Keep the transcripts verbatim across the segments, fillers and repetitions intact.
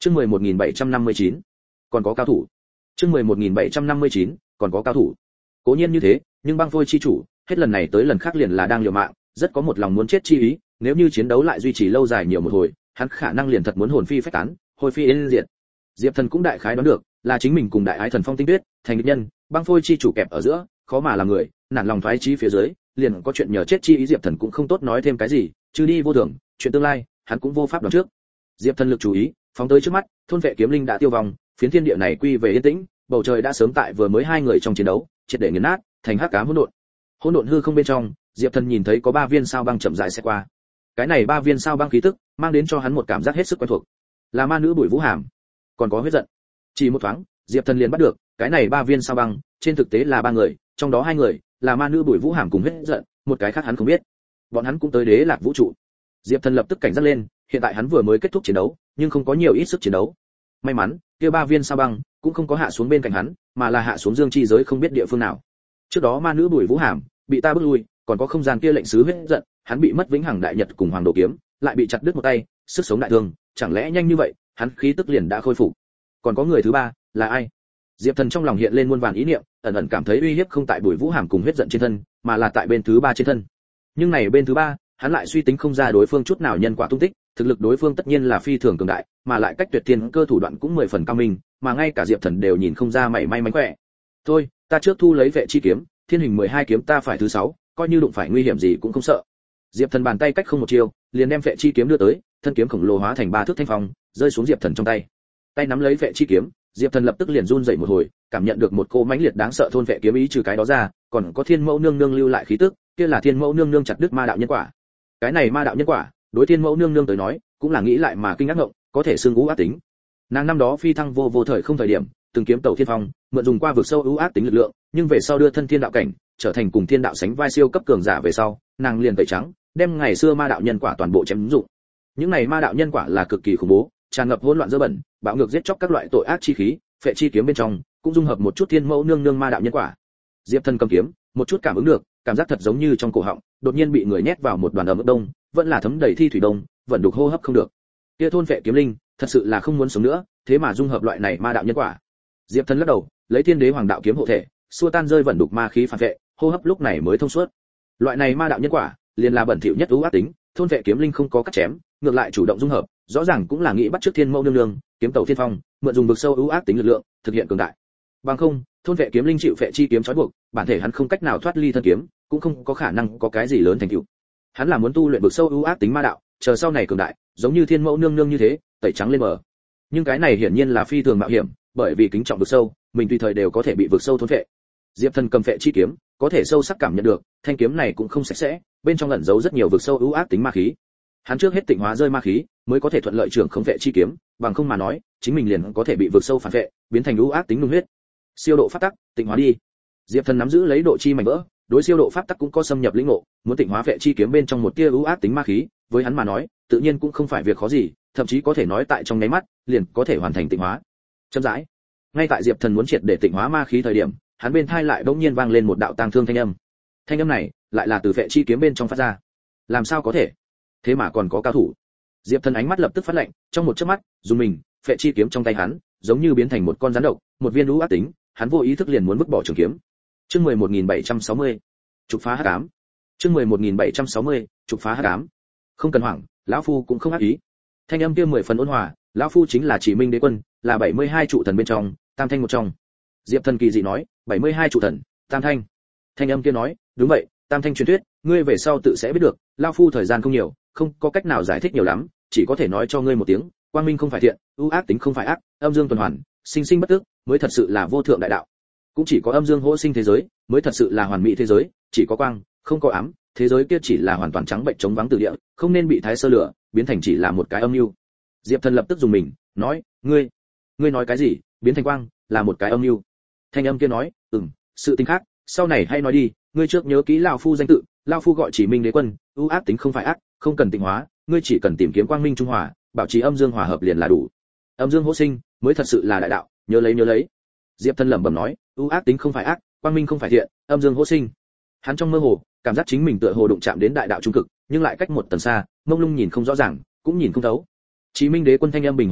Chương mười một nghìn bảy trăm năm mươi chín, còn có cao thủ. Chương mười một nghìn bảy trăm năm mươi chín, còn có cao thủ. Cố nhiên như thế, nhưng băng phôi chi chủ, hết lần này tới lần khác liền là đang liều mạng, rất có một lòng muốn chết chi ý, nếu như chiến đấu lại duy trì lâu dài nhiều một hồi, hắn khả năng liền thật muốn hồn phi phách tán, hồi phi yên diệt. Diệp Thần cũng đại khái đoán được, là chính mình cùng đại ái thần Phong Tinh Tuyết, thành địch nhân, băng phôi chi chủ kẹp ở giữa, khó mà làm người, nản lòng thoái chí phía dưới, liền có chuyện nhờ chết chi ý. Diệp Thần cũng không tốt nói thêm cái gì, trừ đi vô thường, chuyện tương lai, hắn cũng vô pháp đoán trước. Diệp Thần lực chú ý, phóng tới trước mắt, thôn vệ kiếm linh đã tiêu vong, phiến thiên địa này quy về yên tĩnh, bầu trời đã sớm tại vừa mới hai người trong chiến đấu, triệt để nghiền nát, thành hắc ám hỗn độn. Hỗn độn hư không bên trong, Diệp Thần nhìn thấy có ba viên sao băng chậm rãi sẽ qua. Cái này ba viên sao băng khí tức, mang đến cho hắn một cảm giác hết sức quen thuộc, là ma nữ Bùi Vũ Hàm, còn có huyết giận. Chỉ một thoáng, Diệp Thần liền bắt được, cái này ba viên sao băng, trên thực tế là ba người, trong đó hai người là ma nữ Bùi Vũ Hàm cùng huyết giận, một cái khác hắn không biết. Bọn hắn cũng tới Đế Lạc vũ trụ. Diệp Thần lập tức cảnh giác lên, hiện tại hắn vừa mới kết thúc chiến đấu, nhưng không có nhiều ít sức chiến đấu. May mắn, kia ba viên sao băng cũng không có hạ xuống bên cạnh hắn, mà là hạ xuống dương chi giới không biết địa phương nào. Trước đó ma nữ Bùi Vũ Hàm bị ta bước lui, còn có không gian kia lệnh sứ huyết giận, hắn bị mất vĩnh hằng đại nhật cùng hoàng đồ kiếm, lại bị chặt đứt một tay, sức sống đại thương, chẳng lẽ nhanh như vậy, hắn khí tức liền đã khôi phục. Còn có người thứ ba, là ai? Diệp Thần trong lòng hiện lên muôn vàn ý niệm, ẩn ẩn cảm thấy uy hiếp không tại Bùi Vũ Hàm cùng huyết giận trên thân, mà là tại bên thứ ba trên thân. Nhưng này bên thứ ba, hắn lại suy tính không ra đối phương chút nào nhân quả tung tích, thực lực đối phương tất nhiên là phi thường cường đại, mà lại cách tuyệt thiên cơ thủ đoạn cũng mười phần cao minh, mà ngay cả Diệp Thần đều nhìn không ra mảy may mánh khỏe. Thôi, ta trước thu lấy vệ chi kiếm, thiên hình mười hai kiếm ta phải thứ sáu, coi như đụng phải nguy hiểm gì cũng không sợ. Diệp Thần bàn tay cách không một chiêu, liền đem vệ chi kiếm đưa tới, thân kiếm khổng lồ hóa thành ba thước thanh phong, rơi xuống Diệp Thần trong tay. Tay nắm lấy vệ chi kiếm, Diệp Thần lập tức liền run rẩy một hồi, cảm nhận được một cô mãnh liệt đáng sợ thôn vệ kiếm ý, trừ cái đó ra, còn có Thiên Mẫu nương nương lưu lại khí tức, kia là Thiên Mẫu nương nương chặt đứt ma đạo nhân quả. Cái này ma đạo nhân quả, đối Thiên Mẫu nương nương tới nói, cũng là nghĩ lại mà kinh ngạc ngộng, có thể xương ú ác tính. Nàng năm đó phi thăng vô vô thời không thời điểm, từng kiếm tẩu thiên phong, mượn dùng qua vực sâu ưu ác tính lực lượng, nhưng về sau đưa thân thiên đạo cảnh, trở thành cùng thiên đạo sánh vai siêu cấp cường giả về sau, nàng liền tẩy trắng, đem ngày xưa ma đạo nhân quả toàn bộ chém dụng. Những này ma đạo nhân quả là cực kỳ khủng bố, tràn ngập hỗn loạn dơ bẩn, bạo ngược giết chóc các loại tội ác chi khí, phệ chi kiếm bên trong cũng dung hợp một chút Thiên Mẫu nương nương ma đạo nhân quả. Diệp Thần cầm kiếm, một chút cảm ứng được, cảm giác thật giống như trong cổ họng, đột nhiên bị người nhét vào một đoàn ẩm ướt đông, vẫn là thấm đầy thi thủy đông, vẫn đục hô hấp không được. Kia thôn phệ kiếm linh, thật sự là không muốn sống nữa, thế mà dung hợp loại này ma đạo nhân quả. Diệp Thần lắc đầu, lấy Thiên Đế Hoàng đạo kiếm hộ thể, xua tan rơi vận đục ma khí phản vệ, hô hấp lúc này mới thông suốt. Loại này ma đạo nhân quả, liền là bẩn thỉu nhất ưu ác tính, thôn vệ kiếm linh không có cắt chém, ngược lại chủ động dung hợp, rõ ràng cũng là nghĩ bắt trước Thiên Mẫu nương nương, kiếm tẩu thiên phong, mượn dùng vực sâu ưu ác tính lực lượng, thực hiện cường đại. Bằng không, thôn vệ kiếm linh chịu phệ chi kiếm trói buộc, bản thể hắn không cách nào thoát ly thân kiếm, cũng không có khả năng có cái gì lớn thành tựu. Hắn là muốn tu luyện vực sâu ưu ác tính ma đạo, chờ sau này cường đại, giống như Thiên Mẫu nương nương như thế, tẩy trắng lên mở. Nhưng cái này hiển nhiên là phi thường mạo hiểm, bởi vì kính trọng vực sâu, mình tùy thời đều có thể bị vực sâu thôn vệ. Diệp Thần cầm phệ chi kiếm, có thể sâu sắc cảm nhận được, thanh kiếm này cũng không sạch sẽ, bên trong ẩn giấu rất nhiều vực sâu ưu ác tính ma khí. Hắn trước hết tịnh hóa rơi ma khí, mới có thể thuận lợi trưởng khống phệ chi kiếm, bằng không mà nói, chính mình liền có thể bị vực sâu phản vệ, biến thành ưu ác tính nung huyết. Siêu độ pháp tắc, tịnh hóa đi. Diệp Thần nắm giữ lấy độ chi mảnh vỡ, đối siêu độ pháp tắc cũng có xâm nhập lĩnh ngộ, muốn tịnh hóa phệ chi kiếm bên trong một tia ưu ác tính ma khí, với hắn mà nói, tự nhiên cũng không phải việc khó gì, thậm chí có thể nói tại trong nháy mắt, liền có thể hoàn thành tịnh hóa. Chậm rãi, ngay tại Diệp Thần muốn triệt để tịnh hóa ma khí thời điểm, hắn bên tai lại bỗng nhiên vang lên một đạo tang thương thanh âm. Thanh âm này lại là từ phệ chi kiếm bên trong phát ra. Làm sao có thể? Thế mà còn có cao thủ. Diệp Thần ánh mắt lập tức phát lạnh, trong một chớp mắt, dùng mình, phệ chi kiếm trong tay hắn, giống như biến thành một con rắn độc, một viên lũ ác tính, hắn vô ý thức liền muốn vứt bỏ trường kiếm. Chương mười một nghìn bảy trăm sáu mươi, trục phá hắc ám. Chương mười một nghìn bảy trăm sáu mươi, trục phá hắc ám. Không cần hoảng, lão phu cũng không ác ý. Thanh âm kia mười phần ôn hòa, lão phu chính là Chỉ Minh Đế Quân, là bảy mươi hai trụ thần bên trong, tam thanh một trong. Diệp Thần kỳ dị nói, bảy mươi hai trụ thần, tam thanh. Thanh âm kia nói, đúng vậy, tam thanh truyền thuyết, ngươi về sau tự sẽ biết được, lão phu thời gian không nhiều, không có cách nào giải thích nhiều lắm, chỉ có thể nói cho ngươi một tiếng, quang minh không phải thiện, ưu ác tính không phải ác, âm dương tuần hoàn, sinh sinh bất tức, mới thật sự là vô thượng đại đạo. Cũng chỉ có âm dương hỗ sinh thế giới, mới thật sự là hoàn mỹ thế giới, chỉ có quang, không có ám, thế giới kia chỉ là hoàn toàn trắng bệnh trống vắng từ địa, không nên bị thái sơ lửa, biến thành chỉ là một cái âm mưu. Diệp Thần lập tức dùng mình, nói, ngươi, ngươi nói cái gì? Biến thành quang, là một cái âm mưu. Thanh âm kia nói, ừm, sự tình khác, sau này hay nói đi, ngươi trước nhớ kỹ lão phu danh tự, lão phu gọi Chỉ Minh Đế Quân, ưu ác tính không phải ác, không cần tịnh hóa, ngươi chỉ cần tìm kiếm quang minh trung hòa, bảo trì âm dương hòa hợp liền là đủ. Âm dương hỗ sinh, mới thật sự là đại đạo, nhớ lấy nhớ lấy. Diệp Thần lẩm bẩm nói, ưu ác tính không phải ác, quang minh không phải thiện, âm dương hỗ sinh. Hắn trong mơ hồ, cảm giác chính mình tựa hồ đụng chạm đến đại đạo trung cực, nhưng lại cách một tầng xa, mông lung nhìn không rõ ràng, cũng nhìn không thấu. Chí Minh Đế Quân thanh âm bình hòa nói,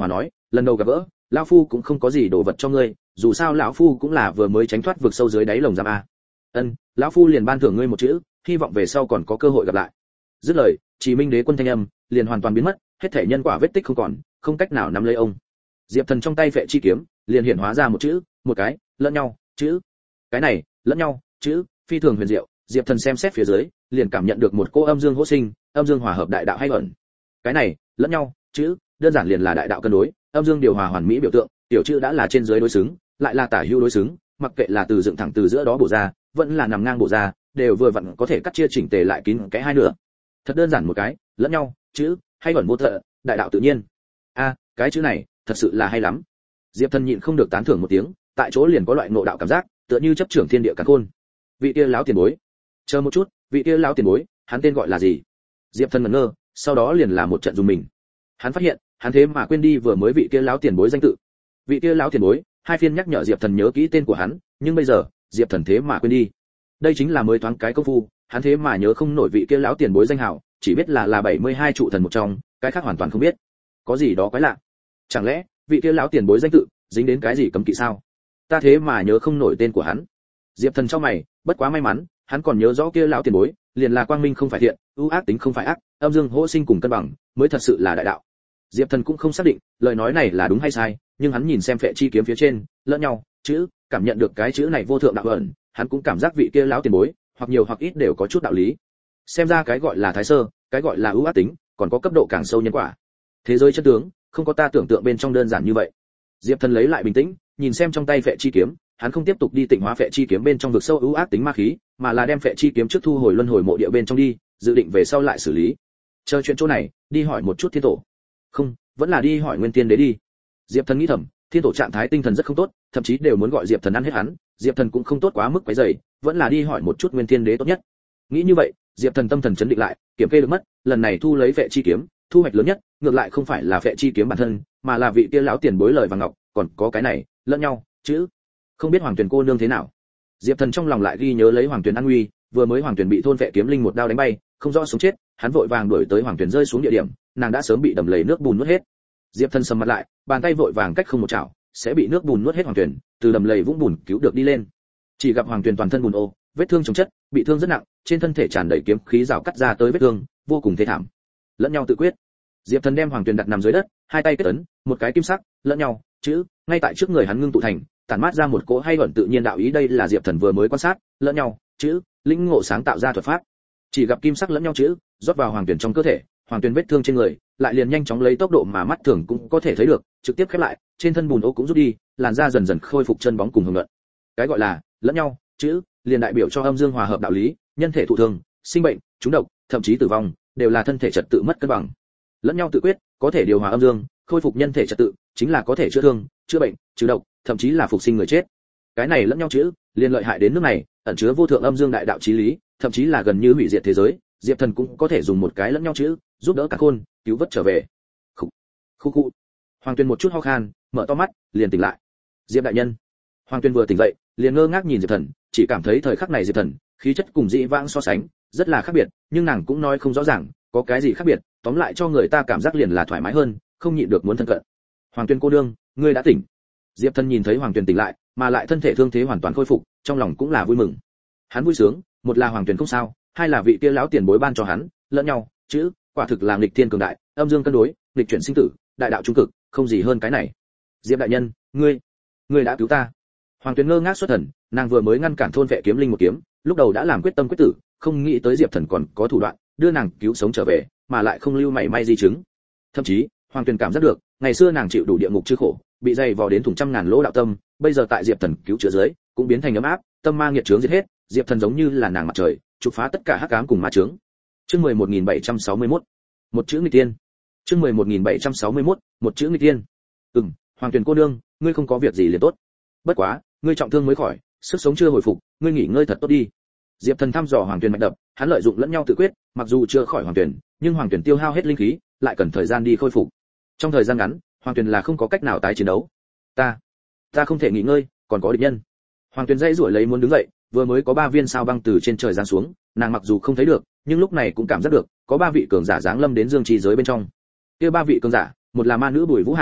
lần đầu gặp gỡ, lão phu cũng không có gì đồ vật cho ngươi, dù sao lão phu cũng là vừa mới tránh thoát vực sâu dưới đáy lồng giam a. Ân, lão phu liền ban thưởng ngươi một chữ, hy vọng về sau còn có cơ hội gặp lại. Dứt lời, Chí Minh Đế quân thanh âm liền hoàn toàn biến mất, hết thể nhân quả vết tích không còn, không cách nào nắm lấy ông. Diệp Thần trong tay phệ chi kiếm, liền hiện hóa ra một chữ, một cái, lẫn nhau, chữ. Cái này, lẫn nhau, chữ, phi thường huyền diệu, Diệp Thần xem xét phía dưới, liền cảm nhận được một cô âm dương hỗ sinh, âm dương hòa hợp đại đạo hay ẩn. Cái này, lẫn nhau, chữ, đơn giản liền là đại đạo cân đối, âm dương điều hòa hoàn mỹ biểu tượng, tiểu chữ đã là trên dưới đối xứng, lại là tả hữu đối xứng, mặc kệ là từ dựng thẳng từ giữa đó bổ ra, vẫn là nằm ngang bổ ra, đều vừa vặn có thể cắt chia chỉnh tề lại kín cái hai nửa. Thật đơn giản một cái, lẫn nhau, chữ, hay ẩn vô tận, đại đạo tự nhiên. A, cái chữ này, thật sự là hay lắm. Diệp Thần nhịn không được tán thưởng một tiếng, tại chỗ liền có loại ngộ đạo cảm giác, tựa như chấp trưởng thiên địa cả khôn. Vị kia lão tiền bối, chờ một chút, vị kia lão tiền bối, hắn tên gọi là gì? Diệp Thần ngẩn ngơ, sau đó liền là một trận dùng mình. Hắn phát hiện, hắn thế mà quên đi vừa mới vị kia lão tiền bối danh tự. Vị kia lão tiền bối, hai phiên nhắc nhở Diệp Thần nhớ kỹ tên của hắn, nhưng bây giờ, Diệp Thần thế mà quên đi. Đây chính là mới thoáng cái công phu, hắn thế mà nhớ không nổi vị kia lão tiền bối danh hào, chỉ biết là là bảy mươi hai trụ thần một trong, cái khác hoàn toàn không biết. Có gì đó quái lạ. Chẳng lẽ, vị kia lão tiền bối danh tự dính đến cái gì cấm kỵ sao? Ta thế mà nhớ không nổi tên của hắn. Diệp Thần trong mày, bất quá may mắn, hắn còn nhớ rõ kia lão tiền bối, liền là quang minh không phải thiện, ưu ác tính không phải ác, âm dương hỗ sinh cùng cân bằng, mới thật sự là đại đạo. Diệp Thần cũng không xác định, lời nói này là đúng hay sai, nhưng hắn nhìn xem phệ chi kiếm phía trên, lẫn nhau, chữ, cảm nhận được cái chữ này vô thượng đạo ẩn, hắn cũng cảm giác vị kia lão tiền bối, hoặc nhiều hoặc ít đều có chút đạo lý. Xem ra cái gọi là thái sơ, cái gọi là ưu ác tính, còn có cấp độ càng sâu nhân quả. Thế giới chân tướng, không có ta tưởng tượng bên trong đơn giản như vậy. Diệp Thần lấy lại bình tĩnh, nhìn xem trong tay phệ chi kiếm, hắn không tiếp tục đi tịnh hóa phệ chi kiếm bên trong vực sâu ưu ác tính ma khí, mà là đem phệ chi kiếm trước thu hồi luân hồi mộ địa bên trong đi, dự định về sau lại xử lý. Chờ chuyện chỗ này, đi hỏi một chút thiên tổ. Không, vẫn là đi hỏi Nguyên Tiên Đế đi. Diệp Thần nghĩ thầm, thiên tổ trạng thái tinh thần rất không tốt, thậm chí đều muốn gọi Diệp Thần ăn hết hắn, Diệp Thần cũng không tốt quá mức quấy rầy, vẫn là đi hỏi một chút Nguyên Tiên Đế tốt nhất. Nghĩ như vậy, Diệp Thần tâm thần chấn định lại, kiểm kê được mất, lần này thu lấy phệ chi kiếm, thu hoạch lớn nhất, ngược lại không phải là phệ chi kiếm bản thân, mà là vị kia lão tiền bối lời vàng ngọc, còn có cái này, lẫn nhau, chữ. Không biết Hoàng Tuyền cô nương thế nào. Diệp Thần trong lòng lại ghi nhớ lấy Hoàng Tuyền an nguy, vừa mới Hoàng Tuyền bị thôn phệ kiếm linh một đao đánh bay, không rõ sống chết, hắn vội vàng đuổi tới Hoàng Tuyền rơi xuống địa điểm, nàng đã sớm bị đầm lầy nước bùn nuốt hết. Diệp Thần sầm mặt lại, bàn tay vội vàng cách không một chảo, sẽ bị nước bùn nuốt hết Hoàng Tuyền, từ đầm lầy vũng bùn cứu được đi lên. Chỉ gặp Hoàng Tuyền toàn thân bùn ô, vết thương chồng chất, bị thương rất nặng, trên thân thể tràn đầy kiếm khí rào cắt ra tới vết thương, vô cùng thê thảm. Lẫn nhau tự quyết. Diệp Thần đem Hoàng Tuyền đặt nằm dưới đất, hai tay kết ấn, một cái kim sắc, lẫn nhau, chữ, ngay tại trước người hắn ngưng tụ thành, tản mát ra một cỗ hay ẩn tự nhiên đạo ý, đây là Diệp Thần vừa mới quan sát, lẫn nhau, chữ, lĩnh ngộ sáng tạo ra thuật pháp. Chỉ gặp kim sắc lẫn nhau chữ rót vào Hoàng Tuyền trong cơ thể, Hoàng Tuyền vết thương trên người lại liền nhanh chóng lấy tốc độ mà mắt thường cũng có thể thấy được, trực tiếp khép lại, trên thân bùn ô cũng rút đi, làn da dần dần khôi phục chân bóng cùng hồng nhuận. Cái gọi là lẫn nhau, chữ, liền đại biểu cho âm dương hòa hợp đạo lý, nhân thể thụ thương, sinh bệnh, trúng độc, thậm chí tử vong, đều là thân thể trật tự mất cân bằng. Lẫn nhau tự quyết, có thể điều hòa âm dương, khôi phục nhân thể trật tự, chính là có thể chữa thương, chữa bệnh, trừ độc, thậm chí là phục sinh người chết. Cái này lẫn nhau chữ, liền lợi hại đến nước này, ẩn chứa vô thượng âm dương đại đạo chí lý, thậm chí là gần như hủy diệt thế giới, Diệp Thần cũng có thể dùng một cái lẫn nhau chữ, giúp đỡ cả khôn, cứu vớt trở về. Khụ, khụ khụ. Hoàng Tuyền một chút ho khan, mở to mắt, liền tỉnh lại. Diệp đại nhân. Hoàng Tuyền vừa tỉnh dậy, liền ngơ ngác nhìn Diệp Thần, chỉ cảm thấy thời khắc này Diệp Thần, khí chất cùng dĩ vãng so sánh, rất là khác biệt, nhưng nàng cũng nói không rõ ràng, có cái gì khác biệt, tóm lại cho người ta cảm giác liền là thoải mái hơn, không nhịn được muốn thân cận. Hoàng Tuyền cô nương, ngươi đã tỉnh. Diệp Thần nhìn thấy Hoàng Tuyền tỉnh lại, mà lại thân thể thương thế hoàn toàn khôi phục, trong lòng cũng là vui mừng. Hắn vui sướng, một là Hoàng Tuyền không sao, hai là vị kia lão tiền bối ban cho hắn, lẫn nhau, chữ, quả thực là nghịch thiên cường đại, âm dương cân đối, nghịch chuyển sinh tử, đại đạo trung cực, không gì hơn cái này. Diệp đại nhân, ngươi, ngươi đã cứu ta. Hoàng Tuyền ngơ ngác xuất thần, nàng vừa mới ngăn cản thôn vệ kiếm linh một kiếm, lúc đầu đã làm quyết tâm quyết tử, không nghĩ tới Diệp Thần còn có thủ đoạn, đưa nàng cứu sống trở về, mà lại không lưu mảy may di chứng. Thậm chí, Hoàng Tuyền cảm giác được, ngày xưa nàng chịu đủ địa ngục chư khổ, bị dày vò đến thủng trăm ngàn lỗ đạo tâm, bây giờ tại Diệp Thần cứu chữa dưới, cũng biến thành ấm áp, tâm ma nghiệt chướng diệt hết, Diệp Thần giống như là nàng mặt trời, trục phá tất cả hắc ám cùng ma chướng. Chương mười một nghìn bảy trăm sáu mươi mốt, một chữ nghịch tiên. Chương mười một nghìn bảy trăm sáu mươi mốt, một chữ nghịch tiên. Ừm, Hoàng Tuyền cô nương, ngươi không có việc gì liền tốt. Bất quá, ngươi trọng thương mới khỏi, sức sống chưa hồi phục, ngươi nghỉ ngơi thật tốt đi. Diệp Thần thăm dò Hoàng Tuyền mạch đập, hắn lợi dụng lẫn nhau tự quyết, mặc dù chưa khỏi Hoàng Tuyền, nhưng Hoàng Tuyền tiêu hao hết linh khí, lại cần thời gian đi khôi phục. Trong thời gian ngắn, Hoàng Tuyền là không có cách nào tái chiến đấu. Ta, ta không thể nghỉ ngơi, còn có địch nhân. Hoàng Tuyền dãy rủa lấy muốn đứng dậy, vừa mới có ba viên sao băng từ trên trời giáng xuống, nàng mặc dù không thấy được, nhưng lúc này cũng cảm giác được, có ba vị cường giả giáng lâm đến dương trì giới bên trong. Kia ba vị cường giả, một là ma nữ Bùi Vũ Hàm,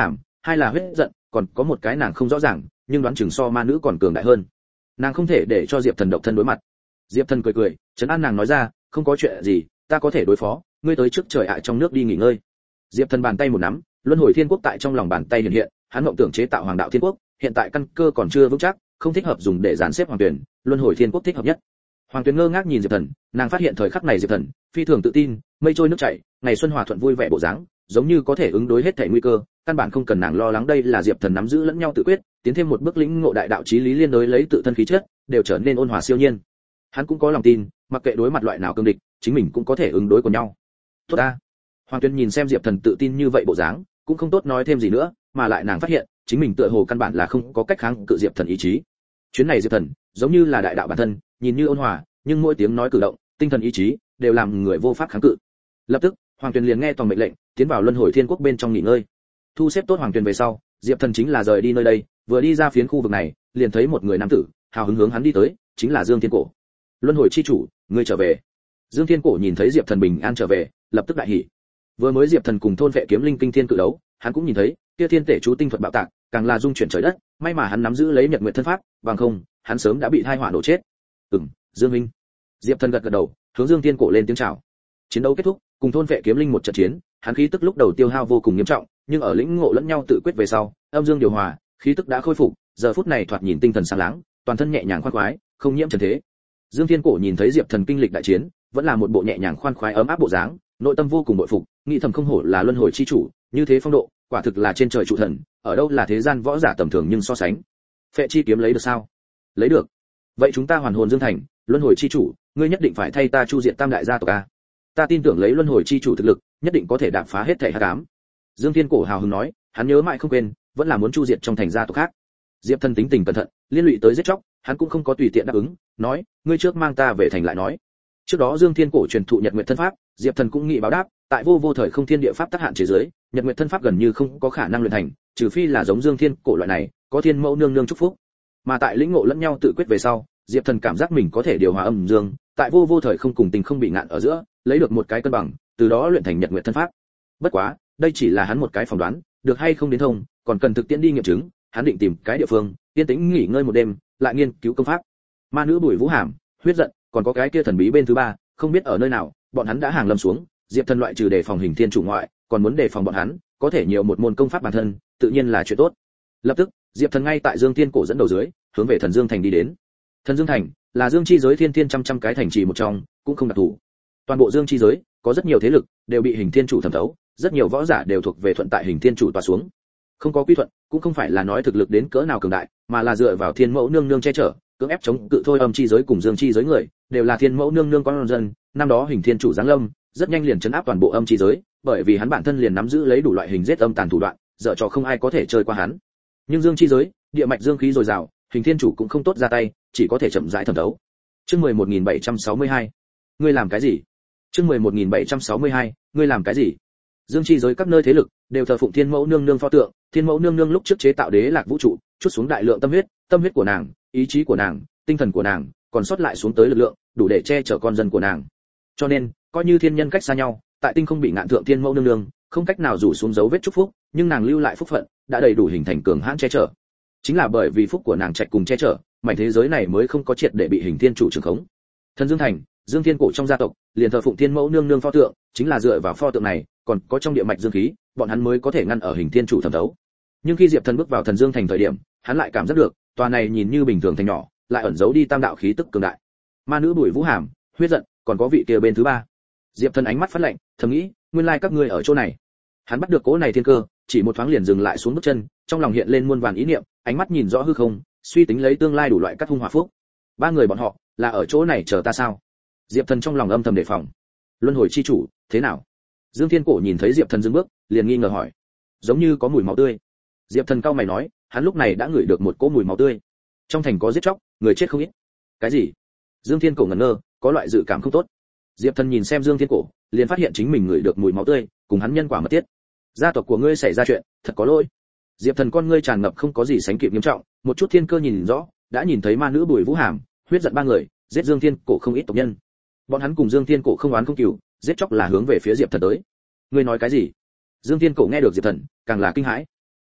hai là huyết giận, còn có một cái nàng không rõ ràng, nhưng đoán chừng so ma nữ còn cường đại hơn. Nàng không thể để cho Diệp Thần độc thân đối mặt. Diệp Thần cười cười, trấn an nàng nói ra, không có chuyện gì, ta có thể đối phó, ngươi tới trước trời ạ trong nước đi nghỉ ngơi. Diệp Thần bàn tay một nắm, luân hồi thiên quốc tại trong lòng bàn tay hiện hiện, hắn mộng tưởng chế tạo hoàng đạo thiên quốc, hiện tại căn cơ còn chưa vững chắc, không thích hợp dùng để dàn xếp hoàng tuyển, luân hồi thiên quốc thích hợp nhất. Hoàng tuyển ngơ ngác nhìn Diệp Thần, nàng phát hiện thời khắc này Diệp Thần phi thường tự tin, mây trôi nước chảy, ngày xuân hòa thuận vui vẻ bộ dáng, giống như có thể ứng đối hết thảy nguy cơ, căn bản không cần nàng lo lắng. Đây là Diệp Thần nắm giữ lẫn nhau tự quyết, tiến thêm một bước lĩnh ngộ đại đạo chí lý liên đối lấy tự thân khí chất, đều trở nên ôn hòa siêu nhiên. Hắn cũng có lòng tin, mặc kệ đối mặt loại nào cương địch, chính mình cũng có thể ứng đối của nhau. Tốt a. Hoàng tuyển nhìn xem Diệp Thần tự tin như vậy bộ dáng, cũng không tốt nói thêm gì nữa, mà lại nàng phát hiện, chính mình tựa hồ căn bản là không có cách kháng cự Diệp Thần ý chí. Chuyến này Diệp Thần, giống như là đại đạo bản thân, nhìn như ôn hòa, nhưng mỗi tiếng nói cử động, tinh thần ý chí đều làm người vô pháp kháng cự. Lập tức, Hoàng Tuyền liền nghe toàn mệnh lệnh, tiến vào luân hồi thiên quốc bên trong nghỉ ngơi. Thu xếp tốt Hoàng Tuyền về sau, Diệp Thần chính là rời đi nơi đây, vừa đi ra phiến khu vực này, liền thấy một người nam tử, hào hứng hướng hắn đi tới, chính là Dương Thiên Cổ. Luân hồi chi chủ, ngươi trở về. Dương Thiên Cổ nhìn thấy Diệp Thần bình an trở về, lập tức đại hỉ. Vừa mới Diệp Thần cùng thôn vệ kiếm linh kinh thiên cự đấu, hắn cũng nhìn thấy, kia thiên tể chú tinh thuật bạo tạc, càng là dung chuyển trời đất, may mà hắn nắm giữ lấy Nhật Nguyệt thân pháp, bằng không, hắn sớm đã bị tai họa nổ chết. Ừm, Dương huynh. Diệp Thần gật gật đầu, hướng Dương Thiên Cổ lên tiếng chào. Chiến đấu kết thúc, cùng thôn vệ kiếm linh một trận chiến, hắn khí tức lúc đầu tiêu hao vô cùng nghiêm trọng, nhưng ở lĩnh ngộ lẫn nhau tự quyết về sau, âm dương điều hòa, khí tức đã khôi phục, giờ phút này thoạt nhìn tinh thần sáng láng, toàn thân nhẹ nhàng khoan khoái, không nhiễm trần thế. Dương Thiên Cổ nhìn thấy Diệp Thần kinh lịch đại chiến, vẫn là một bộ nhẹ nhàng khoan khoái ấm áp bộ dáng, nội tâm vô cùng bội phục, nghĩ thầm không hổ là luân hồi chi chủ, như thế phong độ, quả thực là trên trời trụ thần, ở đâu là thế gian võ giả tầm thường nhưng so sánh. Phệ chi kiếm lấy được sao? Lấy được. Vậy chúng ta hoàn hồn Dương Thành, luân hồi chi chủ, ngươi nhất định phải thay ta chu diệt tam đại gia tộc a. Ta tin tưởng lấy luân hồi chi chủ thực lực, nhất định có thể đạp phá hết thảy hắc ám. Dương Thiên Cổ hào hứng nói, hắn nhớ mãi không quên, vẫn là muốn chu diệt trong thành gia tộc khác. Diệp Thần tính tình cẩn thận, liên lụy tới giết chóc, hắn cũng không có tùy tiện đáp ứng, nói, ngươi trước mang ta về thành lại nói. Trước đó Dương Thiên Cổ truyền thụ Nhật Nguyệt thân pháp, Diệp Thần cũng nghĩ báo đáp, tại vô vô thời không thiên địa pháp tác hạn chế giới, Nhật Nguyệt thân pháp gần như không có khả năng luyện thành, trừ phi là giống Dương Thiên Cổ loại này, có thiên mẫu nương nương chúc phúc. Mà tại lĩnh ngộ lẫn nhau tự quyết về sau, Diệp Thần cảm giác mình có thể điều hòa âm dương, tại vô vô thời không cùng tình không bị ngạn ở giữa, lấy được một cái cân bằng, từ đó luyện thành Nhật Nguyệt thân pháp. Bất quá, đây chỉ là hắn một cái phỏng đoán, được hay không đến thông, còn cần thực tiễn đi nghiệm chứng, hắn định tìm cái địa phương, yên tĩnh nghỉ ngơi một đêm, lại nghiên cứu công pháp. Ma nữ Bùi Vũ Hàm, huyết giận, còn có cái kia thần bí bên thứ ba, không biết ở nơi nào, bọn hắn đã hàng lâm xuống, Diệp Thần loại trừ đề phòng hình thiên chủ ngoại, còn muốn đề phòng bọn hắn, có thể nhiều một môn công pháp bản thân, tự nhiên là chuyện tốt. Lập tức, Diệp Thần ngay tại Dương Thiên Cổ dẫn đầu dưới, hướng về Thần Dương Thành đi đến. Thần Dương Thành là Dương chi giới thiên thiên trăm trăm cái thành trì một trong, cũng không đặc thù. Toàn bộ Dương chi giới có rất nhiều thế lực đều bị hình thiên chủ thẩm thấu, rất nhiều võ giả đều thuộc về thuận tại hình thiên chủ tọa xuống. Không có quy thuận, cũng không phải là nói thực lực đến cỡ nào cường đại, mà là dựa vào thiên mẫu nương nương che chở, cưỡng ép chống cự thôi âm chi giới cùng Dương chi giới người, đều là thiên mẫu nương nương con dân. Năm đó hình thiên chủ giáng lâm, rất nhanh liền trấn áp toàn bộ âm chi giới, bởi vì hắn bản thân liền nắm giữ lấy đủ loại hình giết âm tàn thủ đoạn, dở trò không ai có thể chơi qua hắn. Nhưng Dương chi giới, địa mạch dương khí dồi dào, hình thiên chủ cũng không tốt ra tay, chỉ có thể chậm rãi thẩm thấu. Chương mười một nghìn bảy trăm sáu mươi hai, ngươi làm cái gì? Chương mười một nghìn bảy trăm sáu mươi hai, ngươi làm cái gì? Dương chi giới các nơi thế lực đều thờ phụng thiên mẫu nương nương pho tượng, thiên mẫu nương nương lúc trước chế tạo đế lạc vũ trụ, chút xuống đại lượng tâm huyết, tâm huyết của nàng, ý chí của nàng, tinh thần của nàng, còn sót lại xuống tới lực lượng, đủ để che chở con dân của nàng. Cho nên, coi như thiên nhân cách xa nhau, tại tinh không bị ngạn thượng thiên mẫu nương nương, không cách nào rủ xuống dấu vết chúc phúc, nhưng nàng lưu lại phúc phận, đã đầy đủ hình thành cường hãn che chở. Chính là bởi vì phúc của nàng trạch cùng che chở, mảnh thế giới này mới không có triệt để bị hình thiên chủ trường khống. Thần Dương Thành, Dương Thiên Cổ trong gia tộc, liền thờ phụng thiên mẫu nương nương pho tượng, chính là dựa vào pho tượng này, còn có trong địa mạch dương khí, bọn hắn mới có thể ngăn ở hình thiên chủ thẩm thấu. Nhưng khi Diệp Thần bước vào Thần Dương Thành thời điểm, hắn lại cảm giác được, tòa này nhìn như bình thường thành nhỏ, lại ẩn giấu đi tam đạo khí tức cường đại. Ma nữ Bùi Vũ Hàm, huyết giận, còn có vị kia bên thứ ba. Diệp Thần ánh mắt phát lạnh, thầm nghĩ, nguyên lai các ngươi ở chỗ này. Hắn bắt được cỗ này thiên cơ, chỉ một thoáng liền dừng lại xuống bước chân, trong lòng hiện lên muôn vàn ý niệm, ánh mắt nhìn rõ hư không, suy tính lấy tương lai đủ loại cắt hung hỏa phúc. Ba người bọn họ là ở chỗ này chờ ta sao? Diệp Thần trong lòng âm thầm đề phòng. Luân hồi chi chủ, thế nào? Dương Thiên Cổ nhìn thấy Diệp Thần dừng bước, liền nghi ngờ hỏi. Giống như có mùi máu tươi. Diệp Thần cau mày nói, hắn lúc này đã ngửi được một cỗ mùi máu tươi. Trong thành có giết chóc, người chết không ít. Cái gì? Dương Thiên Cổ ngẩn ngơ, có loại dự cảm không tốt. Diệp Thần nhìn xem Dương Thiên Cổ, liền phát hiện chính mình ngửi được mùi máu tươi, cùng hắn nhân quả mật thiết. Gia tộc của ngươi xảy ra chuyện, thật có lỗi. Diệp Thần con ngươi tràn ngập không có gì sánh kịp nghiêm trọng, một chút thiên cơ nhìn rõ, đã nhìn thấy ma nữ Bùi Vũ Hàm, huyết giận ba người, giết Dương Thiên Cổ không ít tộc nhân. Bọn hắn cùng Dương Thiên Cổ không oán không cừu, giết chóc là hướng về phía Diệp Thần tới. Ngươi nói cái gì? Dương Thiên Cổ nghe được Diệp Thần, càng là kinh hãi.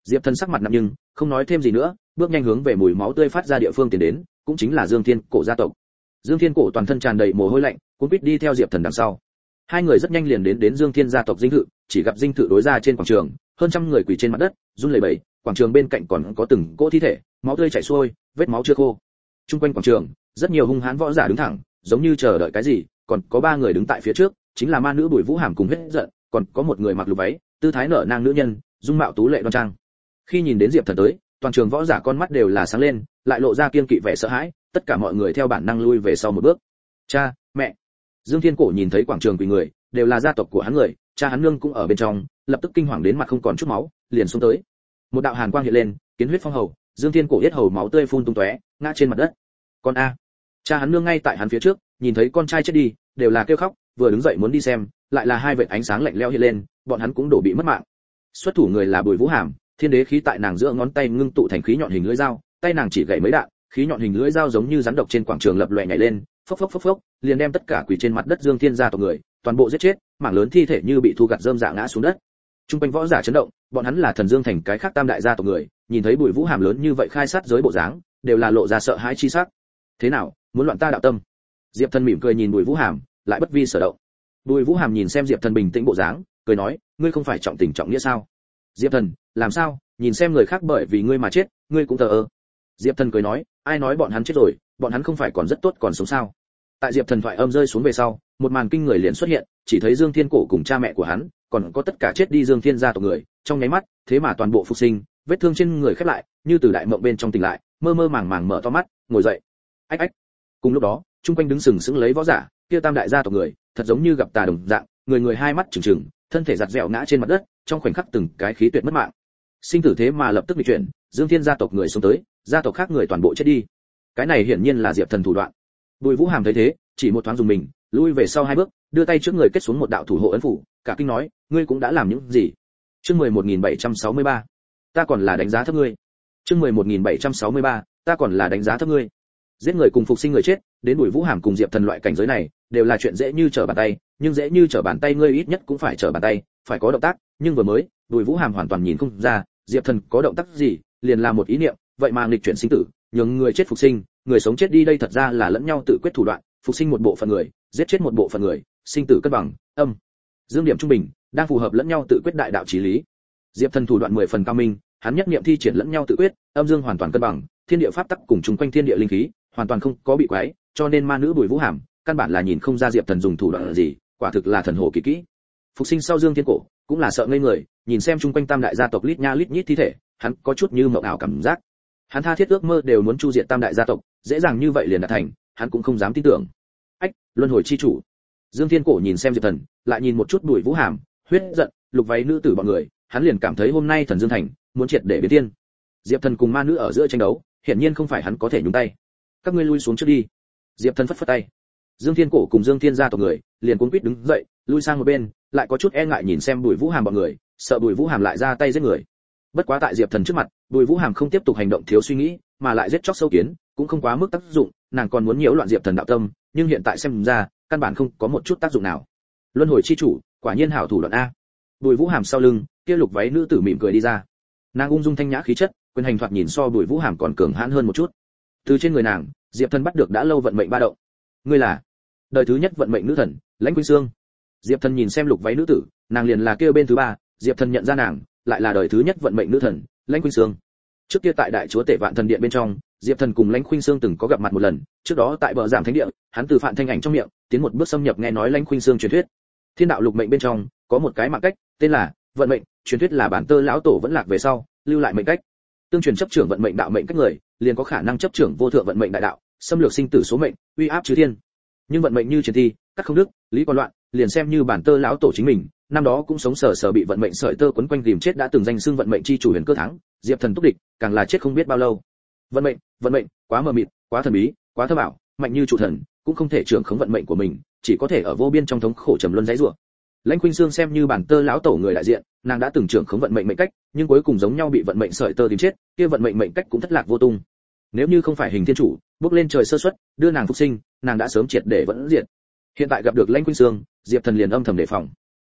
Diệp Thần sắc mặt nặng nhưng không nói thêm gì nữa, bước nhanh hướng về mùi máu tươi phát ra địa phương tiến đến, cũng chính là Dương Thiên Cổ gia tộc. Dương Thiên Cổ toàn thân tràn đầy mồ hôi lạnh, cuống quýt đi theo Diệp Thần đằng sau. Hai người rất nhanh liền đến đến Dương Thiên gia tộc dinh thự, chỉ gặp dinh thự đối ra trên quảng trường, hơn trăm người quỳ trên mặt đất, run lẩy bẩy, quảng trường bên cạnh còn có từng cỗ thi thể, máu tươi chảy xuôi, vết máu chưa khô. Trung quanh quảng trường, rất nhiều hung hãn võ giả đứng thẳng, giống như chờ đợi cái gì, còn có ba người đứng tại phía trước, chính là ma nữ Bùi Vũ Hàm cùng Huyết Giận, còn có một người mặc lục váy, tư thái nở nang nữ nhân, dung mạo tú lệ đoan trang. Khi nhìn đến Diệp Thần tới, toàn trường võ giả con mắt đều là sáng lên, lại lộ ra kiên kỵ vẻ sợ hãi, tất cả mọi người theo bản năng lui về sau một bước. Cha, mẹ. Dương Thiên Cổ nhìn thấy quảng trường quỳ người, đều là gia tộc của hắn người, cha hắn nương cũng ở bên trong, lập tức kinh hoàng đến mặt không còn chút máu, liền xuống tới. Một đạo hàn quang hiện lên, kiến huyết phong hầu, Dương Thiên Cổ yết hầu máu tươi phun tung tóe, ngã trên mặt đất. Con a. Cha hắn nương ngay tại hắn phía trước, nhìn thấy con trai chết đi, đều là kêu khóc, vừa đứng dậy muốn đi xem, lại là hai vệt ánh sáng lạnh lẽo hiện lên, bọn hắn cũng đổ bị mất mạng. Xuất thủ người là Bùi Vũ Hàm, thiên đế khí tại nàng giữa ngón tay ngưng tụ thành khí nhọn hình lưỡi dao, tay nàng chỉ gậy mấy đạn, khí nhọn hình lưỡi dao giống như rắn độc trên quảng trường lập loè nhảy lên, phốc phốc phốc phốc, liền đem tất cả quỳ trên mặt đất Dương Thiên gia tộc người, toàn bộ giết chết, mảng lớn thi thể như bị thu gặt rơm rạ ngã xuống đất. Trung quanh võ giả chấn động, bọn hắn là Thần Dương thành cái khác tam đại gia tộc người, nhìn thấy Bùi Vũ Hàm lớn như vậy khai sát giới bộ dáng, đều là lộ ra sợ hãi chi sắc. Thế nào, muốn loạn ta đạo tâm? Diệp Thần mỉm cười nhìn Bùi Vũ Hàm, lại bất vi sở động. Bùi Vũ Hàm nhìn xem Diệp Thần bình tĩnh bộ dáng, cười nói, ngươi không phải trọng tình trọng nghĩa sao? Diệp Thần, làm sao, nhìn xem người khác bởi vì ngươi mà chết, ngươi cũng thờ ơ. Diệp Thần cười nói, ai nói bọn hắn chết rồi, bọn hắn không phải còn rất tốt còn sống sao? Tại Diệp Thần thoại âm rơi xuống về sau, một màn kinh người liền xuất hiện, chỉ thấy Dương Thiên Cổ cùng cha mẹ của hắn, còn có tất cả chết đi Dương Thiên gia tộc người, trong nháy mắt, thế mà toàn bộ phục sinh, vết thương trên người khép lại, như từ đại mộng bên trong tỉnh lại, mơ mơ màng màng mở to mắt, ngồi dậy. Ách ách. Cùng lúc đó, trung quanh đứng sừng sững lấy võ giả, kia tam đại gia tộc người, thật giống như gặp tà đồng dạng, người người hai mắt trừng trừng, thân thể giật dẻo ngã trên mặt đất, trong khoảnh khắc từng cái khí tuyệt mất mạng. Sinh tử thế mà lập tức bị chuyển, Dương Thiên gia tộc người xuống tới, gia tộc khác người toàn bộ chết đi. Cái này hiển nhiên là Diệp Thần thủ đoạn. Bùi Vũ Hàm thấy thế, chỉ một thoáng dùng mình, lui về sau hai bước, đưa tay trước người kết xuống một đạo thủ hộ ấn phủ, cả kinh nói, ngươi cũng đã làm những gì? Chương mười một nghìn bảy trăm sáu mươi ba, ta còn là đánh giá thấp ngươi. Chương mười một nghìn bảy trăm sáu mươi ba, ta còn là đánh giá thấp ngươi. Giết người cùng phục sinh người chết, đến Bùi Vũ Hàm cùng Diệp Thần loại cảnh giới này, đều là chuyện dễ như trở bàn tay, nhưng dễ như trở bàn tay ngươi ít nhất cũng phải trở bàn tay, phải có động tác, nhưng vừa mới, Bùi Vũ Hàm hoàn toàn nhìn không ra, Diệp Thần có động tác gì, liền là một ý niệm, vậy mà nghịch chuyển sinh tử, nhường người chết phục sinh, người sống chết đi đây thật ra là lẫn nhau tự quyết thủ đoạn, phục sinh một bộ phận người, giết chết một bộ phận người, sinh tử cân bằng, âm dương điểm trung bình, đang phù hợp lẫn nhau tự quyết đại đạo chí lý. Diệp Thần thủ đoạn mười phần cao minh, hắn nhất niệm thi triển lẫn nhau tự quyết, âm dương hoàn toàn cân bằng, thiên địa pháp tắc cùng chung quanh thiên địa linh khí, hoàn toàn không có bị quấy, cho nên ma nữ Bùi Vũ Hàm, căn bản là nhìn không ra Diệp Thần dùng thủ đoạn gì, quả thực là thần hồ kỳ kỹ. Phục sinh sau Dương Thiên Cổ, cũng là sợ ngây người, nhìn xem chung quanh tam đại gia tộc lít nha lít nhít thi thể, hắn có chút như mộng ảo cảm giác. Hắn tha thiết ước mơ đều muốn chu diệt tam đại gia tộc, dễ dàng như vậy liền đạt thành, hắn cũng không dám tin tưởng. Ách, luân hồi chi chủ. Dương Thiên Cổ nhìn xem Diệp Thần, lại nhìn một chút Bùi Vũ Hàm, Huyết Giận, lục váy nữ tử bọn người, hắn liền cảm thấy hôm nay Thần Dương thành muốn triệt để biến thiên. Diệp Thần cùng ma nữ ở giữa tranh đấu, hiển nhiên không phải hắn có thể nhúng tay. Các ngươi lui xuống trước đi. Diệp Thần phất phất tay. Dương Thiên Cổ cùng Dương Thiên gia tộc người, liền cuống quýt đứng dậy, lui sang một bên, lại có chút e ngại nhìn xem Bùi Vũ Hàm bọn người, sợ Bùi Vũ Hàm lại ra tay giết người. Bất quá tại Diệp Thần trước mặt, Bùi Vũ Hàm không tiếp tục hành động thiếu suy nghĩ, mà lại giết chóc sâu kiến, cũng không quá mức tác dụng, nàng còn muốn nhiễu loạn Diệp Thần đạo tâm, nhưng hiện tại xem ra, căn bản không có một chút tác dụng nào. Luân hồi chi chủ, quả nhiên hảo thủ đoạn a. Bùi Vũ Hàm sau lưng, kia lục váy nữ tử mỉm cười đi ra. Nàng ung dung thanh nhã khí chất, quyền hành thoạt nhìn so Bùi Vũ Hàm còn cường hãn hơn một chút. Từ trên người nàng, Diệp Thần bắt được đã lâu vận mệnh ba động. Ngươi là đời thứ nhất vận mệnh nữ thần, Lãnh Khuynh Sương. Diệp Thần nhìn xem lục váy nữ tử, nàng liền là kêu bên thứ ba, Diệp Thần nhận ra nàng, lại là đời thứ nhất vận mệnh nữ thần, Lãnh Khuynh Sương. Trước kia tại đại chúa tể vạn thần điện bên trong, Diệp Thần cùng Lãnh Khuynh Sương từng có gặp mặt một lần, trước đó tại bờ giảm thánh địa, hắn từ Phạn Thanh Ảnh trong miệng, tiến một bước xâm nhập nghe nói Lãnh Khuynh Sương truyền thuyết. Thiên đạo lục mệnh bên trong, có một cái mạng cách, tên là vận mệnh, truyền thuyết là bản tơ lão tổ vẫn lạc về sau, lưu lại mệnh cách. Tương truyền chấp trưởng vận mệnh đạo mệnh cách người, liền có khả năng chấp trưởng vô thượng vận mệnh đại đạo, xâm lược sinh tử số mệnh, uy áp chư thiên. Nhưng vận mệnh như chiến thi, cắt không đứt, lý còn loạn, liền xem như bản tơ lão tổ chính mình, năm đó cũng sống sờ sờ bị vận mệnh sợi tơ quấn quanh tìm chết đã từng danh xưng vận mệnh chi chủ huyền cơ thắng, Diệp Thần túc địch, càng là chết không biết bao lâu. Vận mệnh, vận mệnh, quá mờ mịt, quá thần bí, quá thâm ảo, mạnh như chủ thần, cũng không thể trưởng khống vận mệnh của mình, chỉ có thể ở vô biên trong thống khổ trầm luân giãy giụa. Lãnh Khuynh Sương xem như bản tơ lão tổ người đại diện, nàng đã từng trưởng khống vận mệnh mệnh cách, nhưng cuối cùng giống nhau bị vận mệnh sợi tơ tìm chết, kia vận mệnh mệnh cách cũng thất lạc vô tung. Nếu như không phải hình thiên chủ bước lên trời sơ suất, đưa nàng phục sinh, nàng đã sớm triệt để vẫn diệt. Hiện tại gặp được Lãnh Khuynh Sương, Diệp Thần liền âm thầm đề phòng.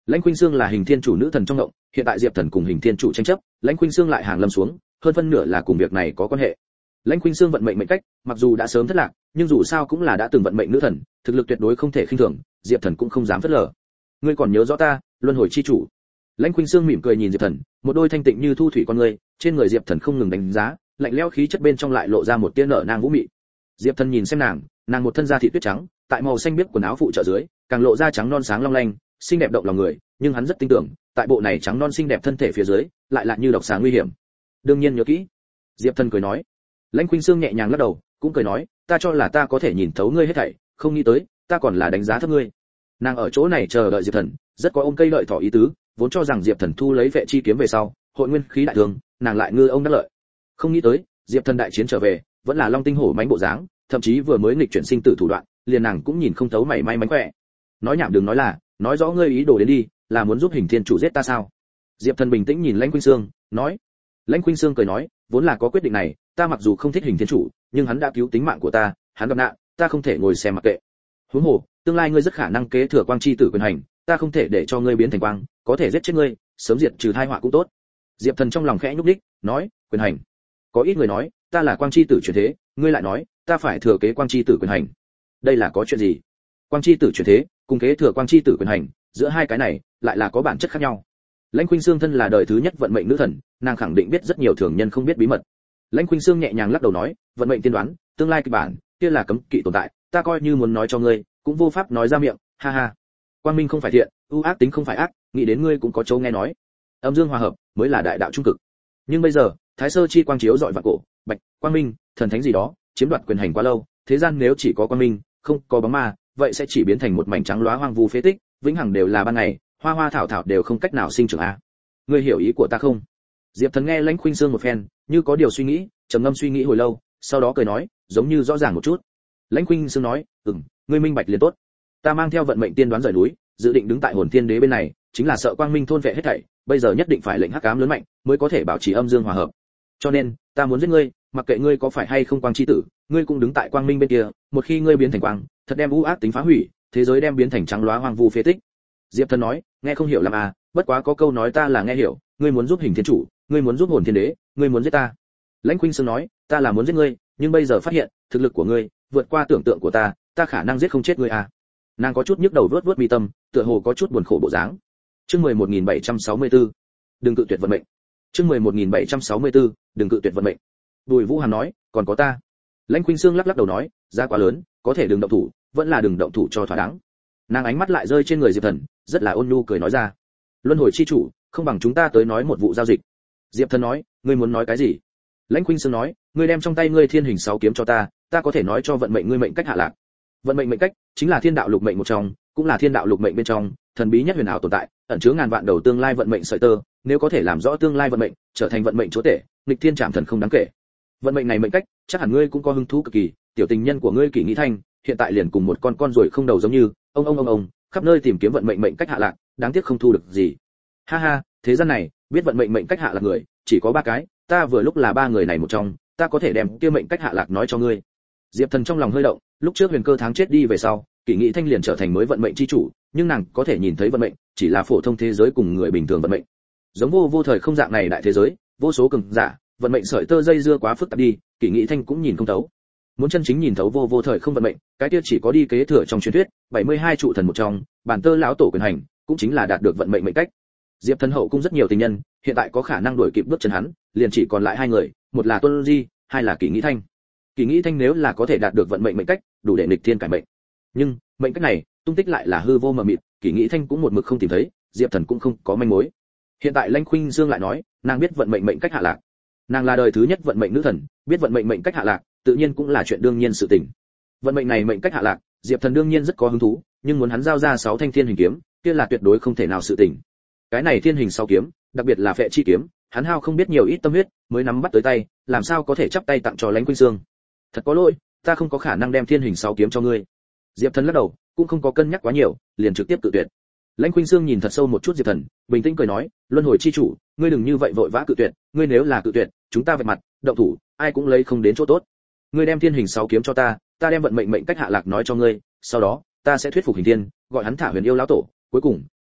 Lãnh Khuynh Sương là Hình Thiên Chủ nữ thần trong động, hiện tại Diệp Thần cùng Hình Thiên Chủ tranh chấp, Lãnh Khuynh Sương lại hàng lâm xuống, hơn phân nửa là cùng việc này có quan hệ. Lãnh Khuynh Sương vận mệnh mệnh cách, mặc dù đã sớm thất lạc, nhưng dù sao cũng là đã từng vận mệnh nữ thần, thực lực tuyệt đối không thể khinh thường, Diệp Thần cũng không dám phớt lờ. Ngươi còn nhớ rõ ta, Luân Hồi chi chủ? Lãnh Khuynh Sương mỉm cười nhìn Diệp Thần, một đôi thanh tịnh như thu thủy con ngươi, trên người Diệp Thần không ngừng đánh giá, lạnh lẽo khí chất bên trong lại lộ ra một tia nở nang vũ mị. Diệp Thần nhìn xem nàng, nàng một thân da thịt tuyết trắng, tại màu xanh biếc quần áo phụ trợ dưới, càng lộ ra trắng non sáng long lanh, xinh đẹp động lòng người, nhưng hắn rất tin tưởng, tại bộ này trắng non xinh đẹp thân thể phía dưới, lại là như độc xà nguy hiểm. Đương nhiên nhớ kỹ. Diệp Thần cười nói. Lãnh Khuynh Sương nhẹ nhàng lắc đầu, cũng cười nói, ta cho là ta có thể nhìn thấu ngươi hết thảy, không nghĩ tới, ta còn là đánh giá thấp ngươi. Nàng ở chỗ này chờ đợi Diệp Thần, rất có ôm cây lợi thỏ ý tứ, vốn cho rằng Diệp Thần thu lấy vệ chi kiếm về sau, hội nguyên khí đại thường, nàng lại ngư ông đắc lợi. Không nghĩ tới, Diệp Thần đại chiến trở về, vẫn là long tinh hổ mãnh bộ dáng, thậm chí vừa mới nghịch chuyển sinh tử thủ đoạn, liền nàng cũng nhìn không thấu mảy may mánh khỏe. Nói nhảm đừng nói là, nói rõ ngươi ý đồ đến đi, là muốn giúp Hình Thiên Chủ giết ta sao? Diệp Thần bình tĩnh nhìn Lãnh Khuynh Sương, nói. Lãnh Khuynh Sương cười nói, vốn là có quyết định này, ta mặc dù không thích Hình Thiên Chủ, nhưng hắn đã cứu tính mạng của ta, hắn gặp nạn, ta không thể ngồi xem mặc kệ. Huống hồ, tương lai ngươi rất khả năng kế thừa quang chi tử quyền hành, ta không thể để cho ngươi biến thành quang, có thể giết chết ngươi, sớm diệt trừ tai họa cũng tốt. Diệp Thần trong lòng khẽ nhúc nhích, nói, quyền hành. Có ít người nói, ta là quang chi tử chuyển thế, ngươi lại nói, ta phải thừa kế quang chi tử quyền hành. Đây là có chuyện gì? Quang chi tử chuyển thế, cùng kế thừa quang chi tử quyền hành, giữa hai cái này lại là có bản chất khác nhau. Lãnh Khuynh Sương thân là đời thứ nhất vận mệnh nữ thần, nàng khẳng định biết rất nhiều thường nhân không biết bí mật. Lãnh Khuynh Sương nhẹ nhàng lắc đầu nói, vận mệnh tiên đoán, tương lai kịch bản, kia là cấm kỵ tồn tại, ta coi như muốn nói cho ngươi, cũng vô pháp nói ra miệng, ha ha. Quang minh không phải thiện, ưu ác tính không phải ác, nghĩ đến ngươi cũng có chỗ nghe nói. Âm dương hòa hợp mới là đại đạo trung cực. Nhưng bây giờ, Thái Sơ chi quang chiếu dọi vạn cổ, bạch, quang minh, thần thánh gì đó, chiếm đoạt quyền hành quá lâu, thế gian nếu chỉ có quang minh, không có bóng ma, vậy sẽ chỉ biến thành một mảnh trắng loá hoang vu phế tích, vĩnh hằng đều là ban ngày, hoa hoa thảo thảo đều không cách nào sinh trưởng a. Ngươi hiểu ý của ta không? Diệp Thần nghe Lãnh Khuynh Sương một phen, như có điều suy nghĩ, trầm ngâm suy nghĩ hồi lâu, sau đó cười nói, giống như rõ ràng một chút. Lãnh Khuynh Sương nói, "Ừm, ngươi minh bạch liền tốt. Ta mang theo vận mệnh tiên đoán rời núi, dự định đứng tại Hồn Thiên Đế bên này, chính là sợ quang minh thôn vệ hết thảy, bây giờ nhất định phải lệnh hắc ám lớn mạnh, mới có thể bảo trì âm dương hòa hợp. Cho nên, ta muốn giết ngươi, mặc kệ ngươi có phải hay không quang chi tử, ngươi cũng đứng tại quang minh bên kia, một khi ngươi biến thành quang, thật đem u ác tính phá hủy, thế giới đem biến thành trắng loá hoang vu phế tích." Diệp Thần nói, nghe không hiểu làm à, bất quá có câu nói ta là nghe hiểu, ngươi muốn giúp Hình Thiên Chủ, ngươi muốn giúp Hồn Thiên Đế, ngươi muốn giết ta. Lãnh Khuynh Sương nói, ta là muốn giết ngươi, nhưng bây giờ phát hiện, thực lực của ngươi vượt qua tưởng tượng của ta, ta khả năng giết không chết ngươi à. Nàng có chút nhức đầu vuốt vuốt mi tâm, tựa hồ có chút buồn khổ bộ dáng. Chương mười một nghìn bảy trăm sáu mươi tư, đừng cự tuyệt vận mệnh. Chương mười một nghìn bảy trăm sáu mươi tư, đừng cự tuyệt vận mệnh. Bùi Vũ Hàn nói, còn có ta. Lãnh Khuynh Sương lắc lắc đầu nói, giá quá lớn, có thể đừng động thủ, vẫn là đừng động thủ cho thỏa đáng. Nàng ánh mắt lại rơi trên người Diệp Thần, rất là ôn nhu cười nói ra, luân hồi chi chủ, không bằng chúng ta tới nói một vụ giao dịch. Diệp Thần nói, ngươi muốn nói cái gì? Lãnh Khuynh Sương nói, ngươi đem trong tay ngươi thiên hình sáu kiếm cho ta, ta có thể nói cho vận mệnh ngươi mệnh cách hạ lạc. Vận mệnh mệnh cách chính là thiên đạo lục mệnh một trong, cũng là thiên đạo lục mệnh bên trong thần bí nhất huyền ảo tồn tại, ẩn chứa ngàn vạn đầu tương lai vận mệnh sợi tơ, nếu có thể làm rõ tương lai vận mệnh, trở thành vận mệnh chúa tể, nghịch thiên trảm thần không đáng kể. Vận mệnh này mệnh cách, chắc hẳn ngươi cũng có hứng thú cực kỳ, tiểu tình nhân của ngươi Kỷ Nghĩ Thanh, hiện tại liền cùng một con con ruồi không đầu giống như, ông ông ông ông, khắp nơi tìm kiếm vận mệnh mệnh cách hạ lạc, đáng tiếc không thu được gì. Ha ha, thế gian này, biết vận mệnh mệnh cách hạ lạc người, chỉ có ba cái, ta vừa lúc là ba người này một trong, ta có thể đem kia mệnh cách hạ lạc nói cho ngươi. Diệp Thần trong lòng hơi động, lúc trước Huyền Cơ tháng chết đi về sau, Kỷ Nghĩ Thanh liền trở thành mới vận mệnh chi chủ, nhưng nàng có thể nhìn thấy vận mệnh, chỉ là phổ thông thế giới cùng người bình thường vận mệnh. Giống vô vô thời không dạng này đại thế giới, vô số cường giả, vận mệnh sợi tơ dây dưa quá phức tạp đi, Kỷ Nghĩ Thanh cũng nhìn không thấu. Muốn chân chính nhìn thấu vô vô thời không vận mệnh, cái kia chỉ có đi kế thừa trong truyền thuyết, bảy mươi hai trụ thần một trong, bản tơ lão tổ quyền hành, cũng chính là đạt được vận mệnh mệnh cách. Diệp Thần hậu cung rất nhiều tình nhân, hiện tại có khả năng đuổi kịp bước chân hắn, liền chỉ còn lại hai người, một là Tuân Di, hai là Kỷ Nghĩ Thanh. Kỷ Nghĩ Thanh nếu là có thể đạt được vận mệnh mệnh cách, đủ để nghịch thiên cải mệnh. Nhưng, mệnh cách này, tung tích lại là hư vô mờ mịt, Kỷ Nghĩ Thanh cũng một mực không tìm thấy, Diệp Thần cũng không có manh mối. Hiện tại Lãnh Khuynh Sương lại nói, nàng biết vận mệnh mệnh cách hạ lạc. Nàng là đời thứ nhất vận mệnh nữ thần, biết vận mệnh mệnh cách hạ lạc, tự nhiên cũng là chuyện đương nhiên sự tình. Vận mệnh này mệnh cách hạ lạc, Diệp Thần đương nhiên rất có hứng thú, nhưng muốn hắn giao ra sáu thanh thiên hình kiếm, kia là tuyệt đối không thể nào sự tình. Cái này thiên hình sáu kiếm, đặc biệt là phệ chi kiếm, hắn hao không biết nhiều ít tâm huyết, mới nắm bắt tới tay, làm sao có thể chắp tay tặng cho Lãnh Khuynh Sương. Thật có lỗi, ta không có khả năng đem thiên hình sáu kiếm cho ngươi. Diệp Thần lắc đầu, cũng không có cân nhắc quá nhiều, liền trực tiếp cự tuyệt. Lãnh Khuynh Sương nhìn thật sâu một chút Diệp Thần, bình tĩnh cười nói, luân hồi chi chủ, ngươi đừng như vậy vội vã cự tuyệt, ngươi nếu là cự tuyệt, chúng ta vạch mặt, động thủ, ai cũng lấy không đến chỗ tốt. Ngươi đem thiên hình sáu kiếm cho ta, ta đem vận mệnh mệnh cách hạ lạc nói cho ngươi, sau đó, ta sẽ thuyết phục Hình Thiên, gọi hắn thả Huyền Yêu lão tổ, cuối cùng,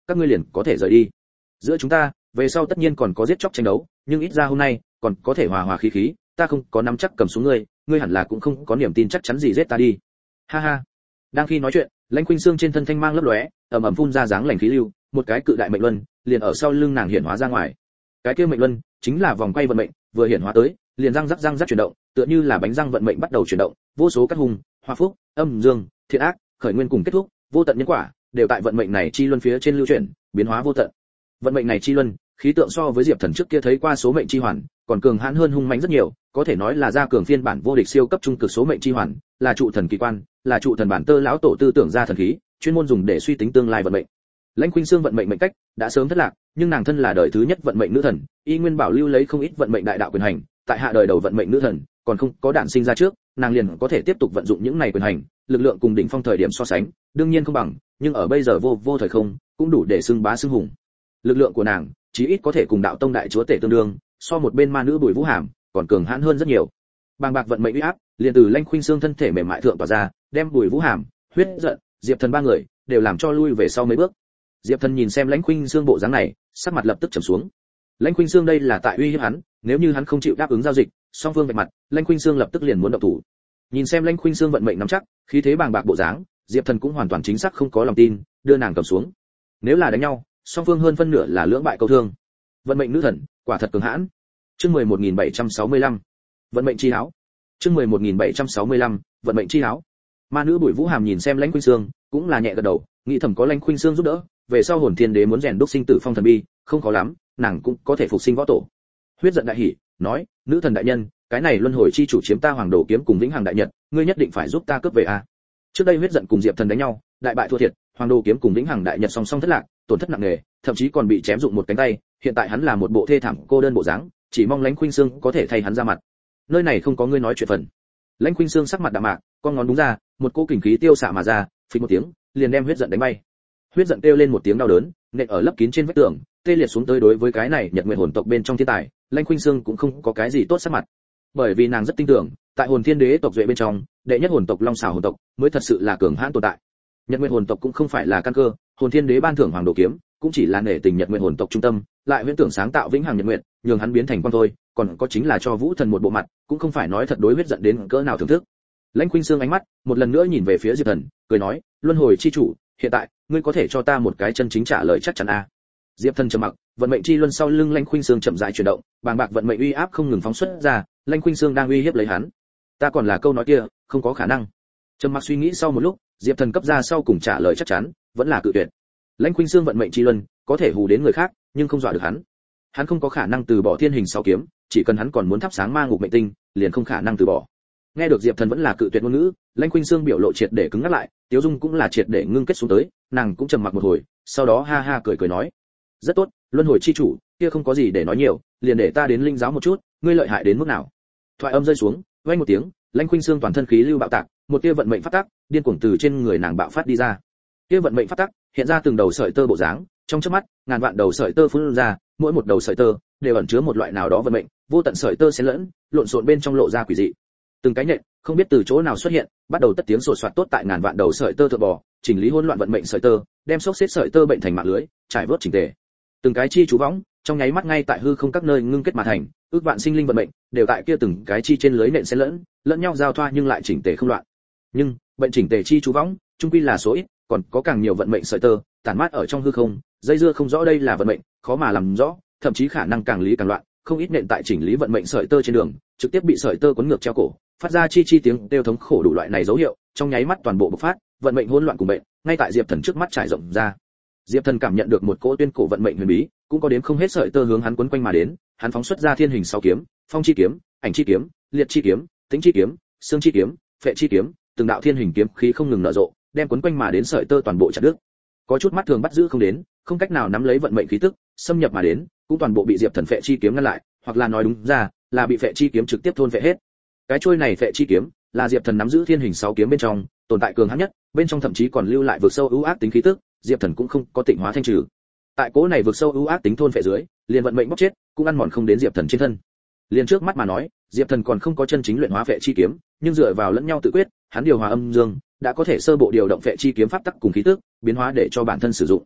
các ngươi liền có thể rời đi. Giữa chúng ta, về sau tất nhiên còn có giết chóc tranh đấu, nhưng ít ra hôm nay còn có thể hòa hòa khí khí, ta không có nắm chắc cầm xuống ngươi, ngươi hẳn là cũng không có niềm tin chắc chắn gì giết ta đi. Ha ha. Đang khi nói chuyện, Lãnh Khuynh Sương trên thân thanh mang lấp lóe, ầm ầm phun ra dáng lành khí lưu, một cái cự đại mệnh luân liền ở sau lưng nàng hiện hóa ra ngoài. Cái kia mệnh luân chính là vòng quay vận mệnh, vừa hiện hóa tới, liền răng rắc răng rắc chuyển động, tựa như là bánh răng vận mệnh bắt đầu chuyển động, vô số các hung, hoa phúc, âm dương, thiện ác, khởi nguyên cùng kết thúc, vô tận nhân quả, đều tại vận mệnh này chi luân phía trên lưu chuyển, biến hóa vô tận. Vận mệnh này chi luân, khí tượng so với Diệp Thần trước kia thấy qua số mệnh chi hoàn, còn cường hãn hơn hung mãnh rất nhiều, có thể nói là gia cường phiên bản vô địch siêu cấp trung cực số mệnh chi hoàn, là trụ thần kỳ quan, là trụ thần bản tơ lão tổ tư tưởng ra thần khí, chuyên môn dùng để suy tính tương lai vận mệnh. Lãnh Khuynh Sương vận mệnh mệnh cách đã sớm thất lạc, nhưng nàng thân là đời thứ nhất vận mệnh nữ thần, y nguyên bảo lưu lấy không ít vận mệnh đại đạo quyền hành, tại hạ đời đầu vận mệnh nữ thần, còn không có đản sinh ra trước, nàng liền có thể tiếp tục vận dụng những này quyền hành, lực lượng cùng đỉnh phong thời điểm so sánh, đương nhiên không bằng, nhưng ở bây giờ vô vô thời không, cũng đủ để xưng bá xưng hùng. Lực lượng của nàng, chí ít có thể cùng đạo tông đại chúa tể tương đương, so một bên ma nữ Bùi Vũ Hàm, còn cường hãn hơn rất nhiều. Bàng bạc vận mệnh uy áp, liền từ Lãnh Khuynh Sương thân thể mềm mại thượng tỏa ra, đem Bùi Vũ Hàm, Huyết Giận, Diệp Thần ba người đều làm cho lui về sau mấy bước. Diệp Thần nhìn xem Lãnh Khuynh Sương bộ dáng này, sắc mặt lập tức trầm xuống. Lãnh Khuynh Sương đây là tại uy hiếp hắn, nếu như hắn không chịu đáp ứng giao dịch, song phương vạch mặt, Lãnh Khuynh Sương lập tức liền muốn động thủ. Nhìn xem Lãnh Khuynh Sương vận mệnh nắm chắc, khí thế bàng bạc bộ dáng, Diệp Thần cũng hoàn toàn chính xác không có lòng tin, đưa nàng cầm xuống. Nếu là đánh nhau, song phương hơn phân nửa là lưỡng bại câu thương. Vận mệnh nữ thần, quả thật cường hãn. Chương mười một nghìn bảy trăm sáu mươi lăm. Vận mệnh chi áo. Chương mười một nghìn bảy trăm sáu mươi lăm. Vận mệnh chi áo. Ma nữ Bùi Vũ Hàm nhìn xem Lãnh Khuynh Sương, cũng là nhẹ gật đầu, nghĩ thầm có Lãnh Khuynh Sương giúp đỡ, về sau Hồn Thiên Đế muốn rèn đúc sinh tử phong thần bi, không khó lắm, nàng cũng có thể phục sinh võ tổ. Huyết Giận đại hỉ, nói, nữ thần đại nhân, cái này luân hồi chi chủ chiếm ta Hoàng Đồ kiếm cùng Vĩnh Hằng đại nhật, ngươi nhất định phải giúp ta cướp về a. Trước đây Huyết Giận cùng Diệp Thần đánh nhau, đại bại thua thiệt, Hoàng Đồ kiếm cùng Vĩnh Hằng đại nhật song song thất lạc, tổn thất nặng nề, thậm chí còn bị chém dụng một cánh tay, hiện tại hắn là một bộ thê thảm cô đơn bộ dáng, chỉ mong Lãnh Khuynh Sương có thể thay hắn ra mặt. Nơi này không có ngươi nói chuyện phần. Lãnh Khuynh Sương sắc mặt đạm mạc, con ngón đúng ra, một cỗ kình khí tiêu xạ mà ra, phịch một tiếng, liền đem Huyết Giận đánh bay. Huyết Giận kêu lên một tiếng đau đớn, nện ở lấp kín trên vách tường, tê liệt xuống tới. Đối với cái này Nhật Nguyệt hồn tộc bên trong thiên tài, Lãnh Khuynh Sương cũng không có cái gì tốt sắc mặt, bởi vì nàng rất tin tưởng, tại Hồn Thiên Đế tộc duệ bên trong, đệ nhất hồn tộc Long Xảo hồn tộc mới thật sự là cường hãn tồn tại. Nhật Nguyệt hồn tộc cũng không phải là căn cơ, Hồn Thiên Đế ban thưởng Hoàng Đồ kiếm, cũng chỉ là nể tình Nhật Nguyệt hồn tộc trung tâm, lại huyễn tưởng sáng tạo Vĩnh Hằng Nhật Nguyệt, nhường hắn biến thành quan thôi, còn có chính là cho Vũ Thần một bộ mặt, cũng không phải nói thật đối Huyết Giận đến cỡ nào thưởng thức. Lãnh Khuynh Sương ánh mắt một lần nữa nhìn về phía Diệp Thần, cười nói, luân hồi chi chủ, hiện tại ngươi có thể cho ta một cái chân chính trả lời chắc chắn a? À? Diệp Thần trầm mặc, vận mệnh chi luân sau lưng Lãnh Khuynh Sương chậm rãi chuyển động, bàng bạc vận mệnh uy áp không ngừng phóng xuất ra, Lãnh Khuynh Sương đang uy hiếp lấy hắn. Ta còn là câu nói kia, không có khả năng. Trầm mặc suy nghĩ sau một lúc, Diệp Thần cấp ra sau cùng trả lời chắc chắn, vẫn là cự tuyệt. Lãnh Khuynh Sương vận mệnh chi luân, có thể hù đến người khác, nhưng không dọa được hắn. Hắn không có khả năng từ bỏ thiên hình sáu kiếm, chỉ cần hắn còn muốn thắp sáng ma ngục mệnh tinh, liền không khả năng từ bỏ. Nghe được Diệp Thần vẫn là cự tuyệt ngôn ngữ, Lãnh Khuynh Sương biểu lộ triệt để cứng ngắc lại, Tiếu Dung cũng là triệt để ngưng kết xuống tới, nàng cũng trầm mặc một hồi, sau đó ha ha cười cười nói, rất tốt, luân hồi chi chủ, kia không có gì để nói nhiều, liền để ta đến linh giáo một chút, ngươi lợi hại đến mức nào. Thoại âm rơi xuống, vang một tiếng, Lãnh Khuynh Sương toàn thân khí lưu bạo tạc, một tia vận mệnh phát tắc, điên cuồng từ trên người nàng bạo phát đi ra. Tia vận mệnh phát tắc, hiện ra từng đầu sợi tơ bộ dáng, trong chớp mắt, ngàn vạn đầu sợi tơ phun ra, mỗi một đầu sợi tơ đều ẩn chứa một loại nào đó vận mệnh, vô tận sợi tơ xen lẫn, lộn xộn bên trong lộ ra quỷ dị. Từng cái nhện, không biết từ chỗ nào xuất hiện, bắt đầu tất tiếng sột soạt tốt tại ngàn vạn đầu sợi tơ thượng bò, chỉnh lý hỗn loạn vận mệnh sợi tơ, đem xốc xếp sợi tơ bệnh thành mạng lưới, trải vớt chỉnh tề. Từng cái chi chú võng, trong nháy mắt ngay tại hư không các nơi ngưng kết mà thành, ước vạn sinh linh vận mệnh đều tại kia từng cái chi trên lưới nện xen lẫn, lẫn nhau giao thoa nhưng lại chỉnh tề không loạn. Nhưng, bệnh chỉnh tề chi chú võng, chung quy là số ít, còn có càng nhiều vận mệnh sợi tơ tản mát ở trong hư không, dây dưa không rõ đây là vận mệnh, khó mà làm rõ, thậm chí khả năng càng lý càng loạn, không ít nện tại chỉnh lý vận mệnh sợi tơ trên đường, trực tiếp bị sợi tơ cuốn ngược treo cổ, phát ra chi chi tiếng kêu thống khổ đủ loại này dấu hiệu, trong nháy mắt toàn bộ bộc phát, vận mệnh hỗn loạn cùng bệnh, ngay tại Diệp Thần trước mắt trải rộng ra. Diệp Thần cảm nhận được một cỗ tuyên cổ vận mệnh huyền bí, cũng có đến không hết sợi tơ hướng hắn quấn quanh mà đến, hắn phóng xuất ra thiên hình sáu kiếm, phong chi kiếm, ảnh chi kiếm, liệt chi kiếm, tính chi kiếm, xương chi kiếm, phệ chi kiếm, từng đạo thiên hình kiếm khí không ngừng nở rộ, đem quấn quanh mà đến sợi tơ toàn bộ chặt đứt. Có chút mắt thường bắt giữ không đến, không cách nào nắm lấy vận mệnh khí tức, xâm nhập mà đến, cũng toàn bộ bị Diệp Thần phệ chi kiếm ngăn lại, hoặc là nói đúng ra, là bị phệ chi kiếm trực tiếp thôn phệ hết. Cái chuôi này phệ chi kiếm, là Diệp Thần nắm giữ thiên hình sáu kiếm bên trong, tồn tại cường hãn nhất, bên trong thậm chí còn lưu lại vực sâu ưu ác tính khí tức, Diệp Thần cũng không có tịnh hóa thanh trừ. Tại cố này vực sâu ưu ác tính thôn phệ dưới, liền vận mệnh bóc chết, cũng ăn mòn không đến Diệp Thần trên thân. Liền trước mắt mà nói, Diệp Thần còn không có chân chính luyện hóa phệ chi kiếm, nhưng dựa vào lẫn nhau tự quyết, hắn điều hòa âm dương, đã có thể sơ bộ điều động phệ chi kiếm pháp tắc cùng khí tức, biến hóa để cho bản thân sử dụng.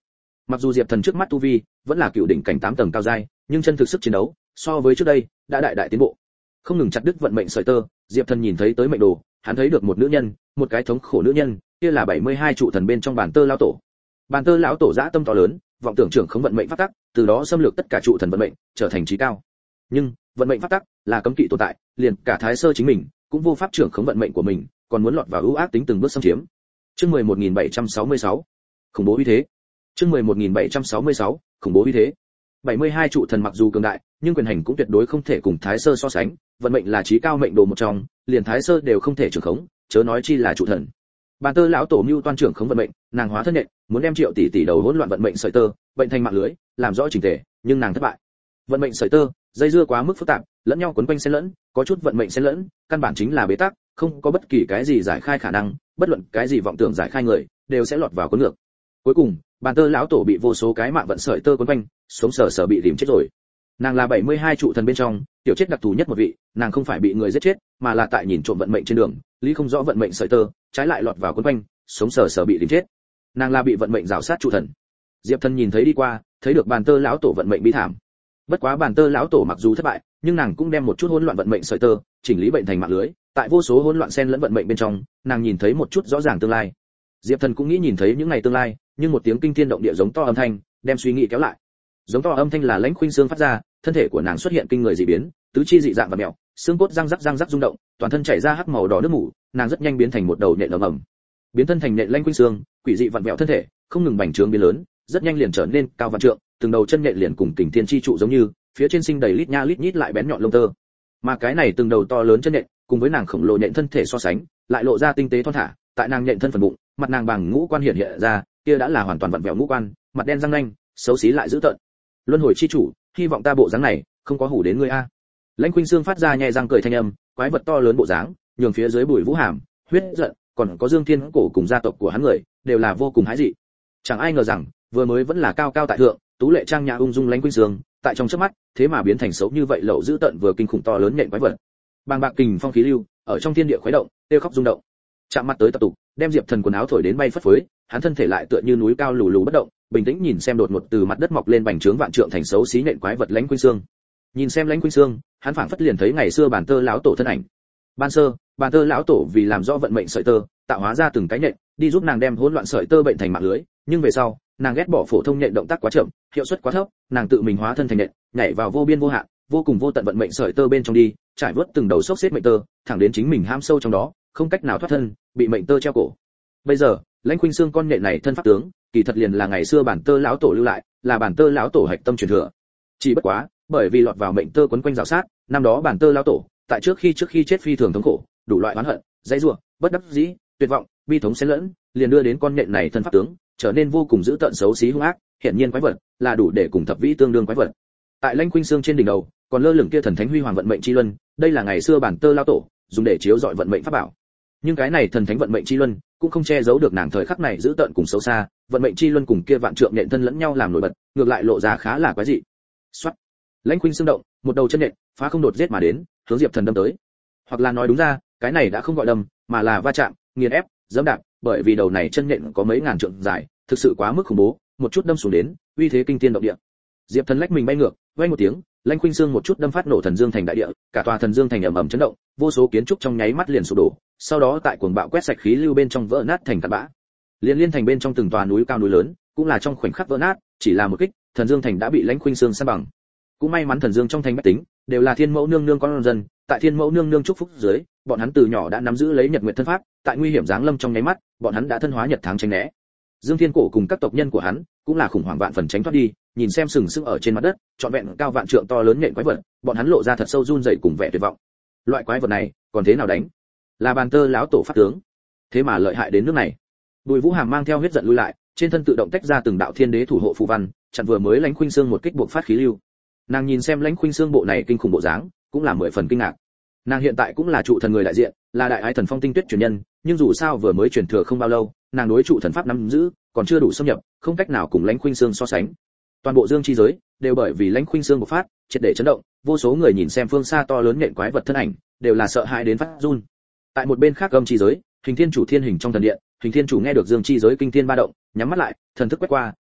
Mặc dù Diệp Thần trước mắt tu vi vẫn là cựu đỉnh cảnh tám tầng cao giai, nhưng chân thực sức chiến đấu so với trước đây đã đại đại tiến bộ. Không ngừng chặt đứt vận mệnh sợi tơ, Diệp Thần nhìn thấy tới mệnh đồ, hắn thấy được một nữ nhân, một cái thống khổ nữ nhân, kia là bảy mươi hai trụ thần bên trong bản tơ lão tổ. Bản tơ lão tổ dã tâm to lớn, vọng tưởng trưởng khống vận mệnh pháp tắc, từ đó xâm lược tất cả trụ thần vận mệnh, trở thành trí cao. Nhưng vận mệnh pháp tắc là cấm kỵ tồn tại, liền cả Thái Sơ chính mình cũng vô pháp trưởng khống vận mệnh của mình, còn muốn lọt vào ưu ác tính từng bước xâm chiếm. Chương mười một nghìn bảy trăm sáu mươi sáu, khủng bố uy thế. Chương mười một nghìn bảy trăm sáu mươi sáu, khủng bố uy thế. bảy mươi hai trụ thần mặc dù cường đại, nhưng quyền hành cũng tuyệt đối không thể cùng Thái Sơ so sánh, vận mệnh là trí cao mệnh đồ một trong, liền Thái Sơ đều không thể trưởng khống, chớ nói chi là trụ thần. Bàn tơ lão tổ mưu toan trưởng khống vận mệnh, nàng hóa thân nện, muốn đem triệu tỷ tỷ đầu hỗn loạn vận mệnh sợi tơ, bệnh thành mạng lưới, làm rõ chỉnh thể, nhưng nàng thất bại. Vận mệnh sợi tơ, dây dưa quá mức phức tạp, lẫn nhau quấn quanh xen lẫn, có chút vận mệnh xen lẫn, căn bản chính là bế tắc, không có bất kỳ cái gì giải khai khả năng, bất luận cái gì vọng tưởng giải khai người, đều sẽ lọt vào cuốn ngược. Cuối cùng, bàn tơ lão tổ bị vô số cái mạng vận sợi tơ quấn quanh, sống sờ sờ bị rìm chết rồi. Nàng là bảy mươi hai trụ thần bên trong, tiểu chết đặc thù nhất một vị, nàng không phải bị người giết chết, mà là tại nhìn trộm vận mệnh trên đường, lý không rõ vận mệnh sợi tơ, trái lại lọt vào quấn quanh, sống sờ sờ bị rìm chết. Nàng là bị vận mệnh rào sát trụ thần. Diệp Thần nhìn thấy đi qua, thấy được bàn tơ lão tổ vận mệnh bi thảm. Bất quá bàn tơ lão tổ mặc dù thất bại, nhưng nàng cũng đem một chút hỗn loạn vận mệnh sợi tơ, chỉnh lý bệnh thành mạng lưới, tại vô số hỗn loạn xen lẫn vận mệnh bên trong, nàng nhìn thấy một chút rõ ràng tương lai. Diệp Thần cũng nghĩ nhìn thấy những ngày tương lai, nhưng một tiếng kinh thiên động địa giống to âm thanh, đem suy nghĩ kéo lại. Giống to âm thanh là Lãnh Khuynh Sương phát ra, thân thể của nàng xuất hiện kinh người dị biến, tứ chi dị dạng và mèo, xương cốt răng rắc răng rắc rung động, toàn thân chảy ra hắc màu đỏ nước mủ, nàng rất nhanh biến thành một đầu nhện ầm ầm. Biến thân thành nhện Lãnh Khuynh Sương, quỷ dị vặn vẹo thân thể, không ngừng bành trướng biến lớn, rất nhanh liền trở nên cao vạn trượng, từng đầu chân nhện liền cùng kình thiên chi trụ giống như, phía trên sinh đầy lít nha lít nhít lại bén nhọn lông tơ. Mà cái này từng đầu to lớn chân nhện, cùng với nàng khổng lồ nhện thân thể so sánh, lại lộ ra tinh tế thon thả, tại nàng nhện thân phần bụng, mặt nàng bằng ngũ quan hiện hiện ra, kia đã là hoàn toàn vặn vẹo ngũ quan, mặt đen răng nanh, xấu xí lại dữ tợn. Luân hồi chi chủ, hy vọng ta bộ dáng này không có hủ đến ngươi a. Lãnh Khuynh Sương phát ra nhẹ răng cười thanh âm, quái vật to lớn bộ dáng, nhường phía dưới bùi vũ hàm, huyết giận, còn có Dương Thiên cổ cùng gia tộc của hắn người, đều là vô cùng hãi dị. Chẳng ai ngờ rằng, vừa mới vẫn là cao cao tại thượng, tú lệ trang nhã ung dung Lãnh Khuynh Sương, tại trong chớp mắt, thế mà biến thành xấu như vậy lậu dữ tợn vừa kinh khủng to lớn nhện quái vật. Bàng bạc kình phong khí lưu, ở trong thiên địa khuấy động, tiêu khóc rung động. Chạm mặt tới tập tục, đem Diệp Thần quần áo thổi đến bay phất phới, hắn thân thể lại tựa như núi cao lù lù bất động, bình tĩnh nhìn xem đột ngột từ mặt đất mọc lên bành trướng vạn trượng thành xấu xí nhện quái vật Lãnh Khuynh Sương. Nhìn xem Lãnh Khuynh Sương, hắn phảng phất liền thấy ngày xưa bản tơ lão tổ thân ảnh. Ban sơ, bản tơ lão tổ vì làm rõ vận mệnh sợi tơ, tạo hóa ra từng cái nhện, đi giúp nàng đem hỗn loạn sợi tơ bệnh thành mạng lưới, nhưng về sau, nàng ghét bỏ phổ thông nhện động tác quá chậm, hiệu suất quá thấp, nàng tự mình hóa thân thành nhện, nhảy vào vô biên vô hạn, vô cùng vô tận vận mệnh sợi tơ bên trong đi, trải vớt từng đầu xốc xếp mệnh tơ, thẳng đến chính mình ham sâu trong đó, không cách nào thoát thân, bị mệnh tơ treo cổ. Bây giờ, Lãnh Khuynh Sương con nhện này thân pháp tướng, kỳ thật liền là ngày xưa bản tơ lão tổ lưu lại, là bản tơ lão tổ hạch tâm truyền thừa. Chỉ bất quá, bởi vì lọt vào mệnh tơ quấn quanh rào sát, năm đó bản tơ lão tổ, tại trước khi trước khi chết phi thường thống khổ, đủ loại oán hận, dãy rủa, bất đắc dĩ, tuyệt vọng, bi thống xen lẫn, liền đưa đến con nhện này thân pháp tướng, trở nên vô cùng dữ tợn xấu xí hung ác, hiển nhiên quái vật, là đủ để cùng thập vĩ tương đương quái vật. Tại Lãnh Khuynh Sương trên đỉnh đầu, còn lơ lửng kia thần thánh huy hoàng vận mệnh chi luân, đây là ngày xưa bản tơ lão tổ dùng để chiếu rọi vận mệnh pháp bảo. Nhưng cái này thần thánh vận mệnh chi luân cũng không che giấu được nàng thời khắc này dữ tợn cùng xấu xa, vận mệnh chi luân cùng kia vạn trượng nhện thân lẫn nhau làm nổi bật, ngược lại lộ ra khá là quái dị. Soát. Lãnh Khuynh Sương động, một đầu chân nhện phá không đột giết mà đến, hướng Diệp Thần đâm tới. Hoặc là nói đúng ra, cái này đã không gọi đâm, mà là va chạm, nghiền ép, giẫm đạp, bởi vì đầu này chân nhện có mấy ngàn trượng dài, thực sự quá mức khủng bố, một chút đâm xuống đến, uy thế kinh thiên động địa. Diệp Thần lách mình bay ngược, vang một tiếng, Lãnh Khuynh Sương một chút đâm phát nổ thần dương thành đại địa, cả tòa thần dương thành ầm ầm chấn động, vô số kiến trúc trong nháy mắt liền sụp đổ, sau đó tại cuồng bạo quét sạch khí lưu bên trong vỡ nát thành cát bã. Liên liên thành bên trong từng tòa núi cao núi lớn, cũng là trong khoảnh khắc vỡ nát, chỉ là một kích, thần dương thành đã bị Lãnh Khuynh Sương san bằng. Cũng may mắn thần dương trong thành bách tính đều là Thiên Mẫu nương nương con dân, tại Thiên Mẫu nương nương chúc phúc dưới, bọn hắn từ nhỏ đã nắm giữ lấy Nhật Nguyệt thân pháp, tại nguy hiểm giáng lâm trong nháy mắt, bọn hắn đã thân hóa Nhật tháng tránh né. Dương Thiên Cổ cùng các tộc nhân của hắn cũng là khủng hoảng vạn phần tránh thoát đi, nhìn xem sừng sững ở trên mặt đất, trọn vẹn cao vạn trượng to lớn nhện quái vật, bọn hắn lộ ra thật sâu run rẩy cùng vẻ tuyệt vọng. Loại quái vật này, còn thế nào đánh? Là bàn tơ lão tổ pháp tướng, thế mà lợi hại đến nước này. Bùi Vũ Hàm mang theo huyết giận lui lại, trên thân tự động tách ra từng đạo thiên đế thủ hộ phù văn, chặn vừa mới Lãnh Khuynh Sương một kích buộc phát khí lưu. Nàng nhìn xem Lãnh Khuynh Sương bộ này kinh khủng bộ dáng, cũng là mười phần kinh ngạc. Nàng hiện tại cũng là trụ thần người đại diện, là đại ái thần phong tinh tuyết truyền nhân, nhưng dù sao vừa mới truyền thừa không bao lâu, nàng đối trụ thần pháp nắm giữ còn chưa đủ xâm nhập, không cách nào cùng Lãnh Khuynh Sương so sánh. Toàn bộ dương chi giới đều bởi vì Lãnh Khuynh Sương bộc phát, triệt để chấn động, vô số người nhìn xem phương xa to lớn nhện quái vật thân ảnh, đều là sợ hãi đến phát run. Tại một bên khác âm chi giới, Hình Thiên Chủ thiên hình trong thần điện, Hình Thiên Chủ nghe được dương chi giới kinh thiên ba động, nhắm mắt lại, thần thức quét qua,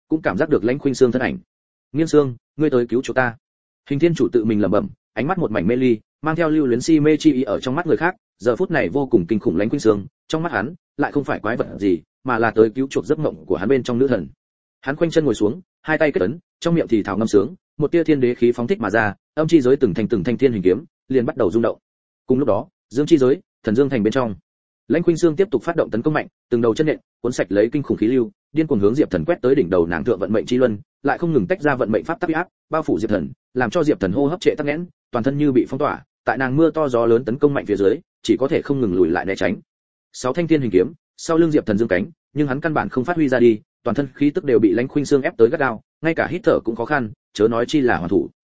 cũng cảm giác được lãnh khuynh xương thân ảnh. Nghiên xương, ngươi tới cứu chỗ ta. Hình thiên chủ tự mình lẩm bẩm, ánh mắt một mảnh mê ly, mang theo lưu luyến si mê chi ý ở trong mắt người khác, giờ phút này vô cùng kinh khủng lãnh khuynh xương, trong mắt hắn lại không phải quái vật gì, mà là tới cứu chuộc giấc mộng của hắn bên trong nữ thần. Hắn khoanh chân ngồi xuống, hai tay kết ấn, trong miệng thì thào ngâm sướng, một tia thiên đế khí phóng thích mà ra, âm chi giới từng thành từng thanh thiên hình kiếm, liền bắt đầu rung động. Cùng lúc đó, dương chi giới, thần dương thành bên trong, lãnh khuynh xương tiếp tục phát động tấn công mạnh, từng đầu chân nện, cuốn sạch lấy kinh khủng khí lưu, điên cuồng hướng Diệp Thần quét tới đỉnh đầu nàng thượng vận mệnh chi luân, lại không ngừng tách ra vận mệnh pháp tắc áp, bao phủ Diệp Thần, làm cho Diệp Thần hô hấp trệ tắc nghẽn, toàn thân như bị phong tỏa, tại nàng mưa to gió lớn tấn công mạnh phía dưới, chỉ có thể không ngừng lùi lại né tránh. Sáu thanh thiên hình kiếm, sau lưng Diệp Thần dương cánh, nhưng hắn căn bản không phát huy ra đi, toàn thân khí tức đều bị lãnh khuynh xương ép tới gắt gao, ngay cả hít thở cũng khó khăn, chớ nói chi là hoàn thủ.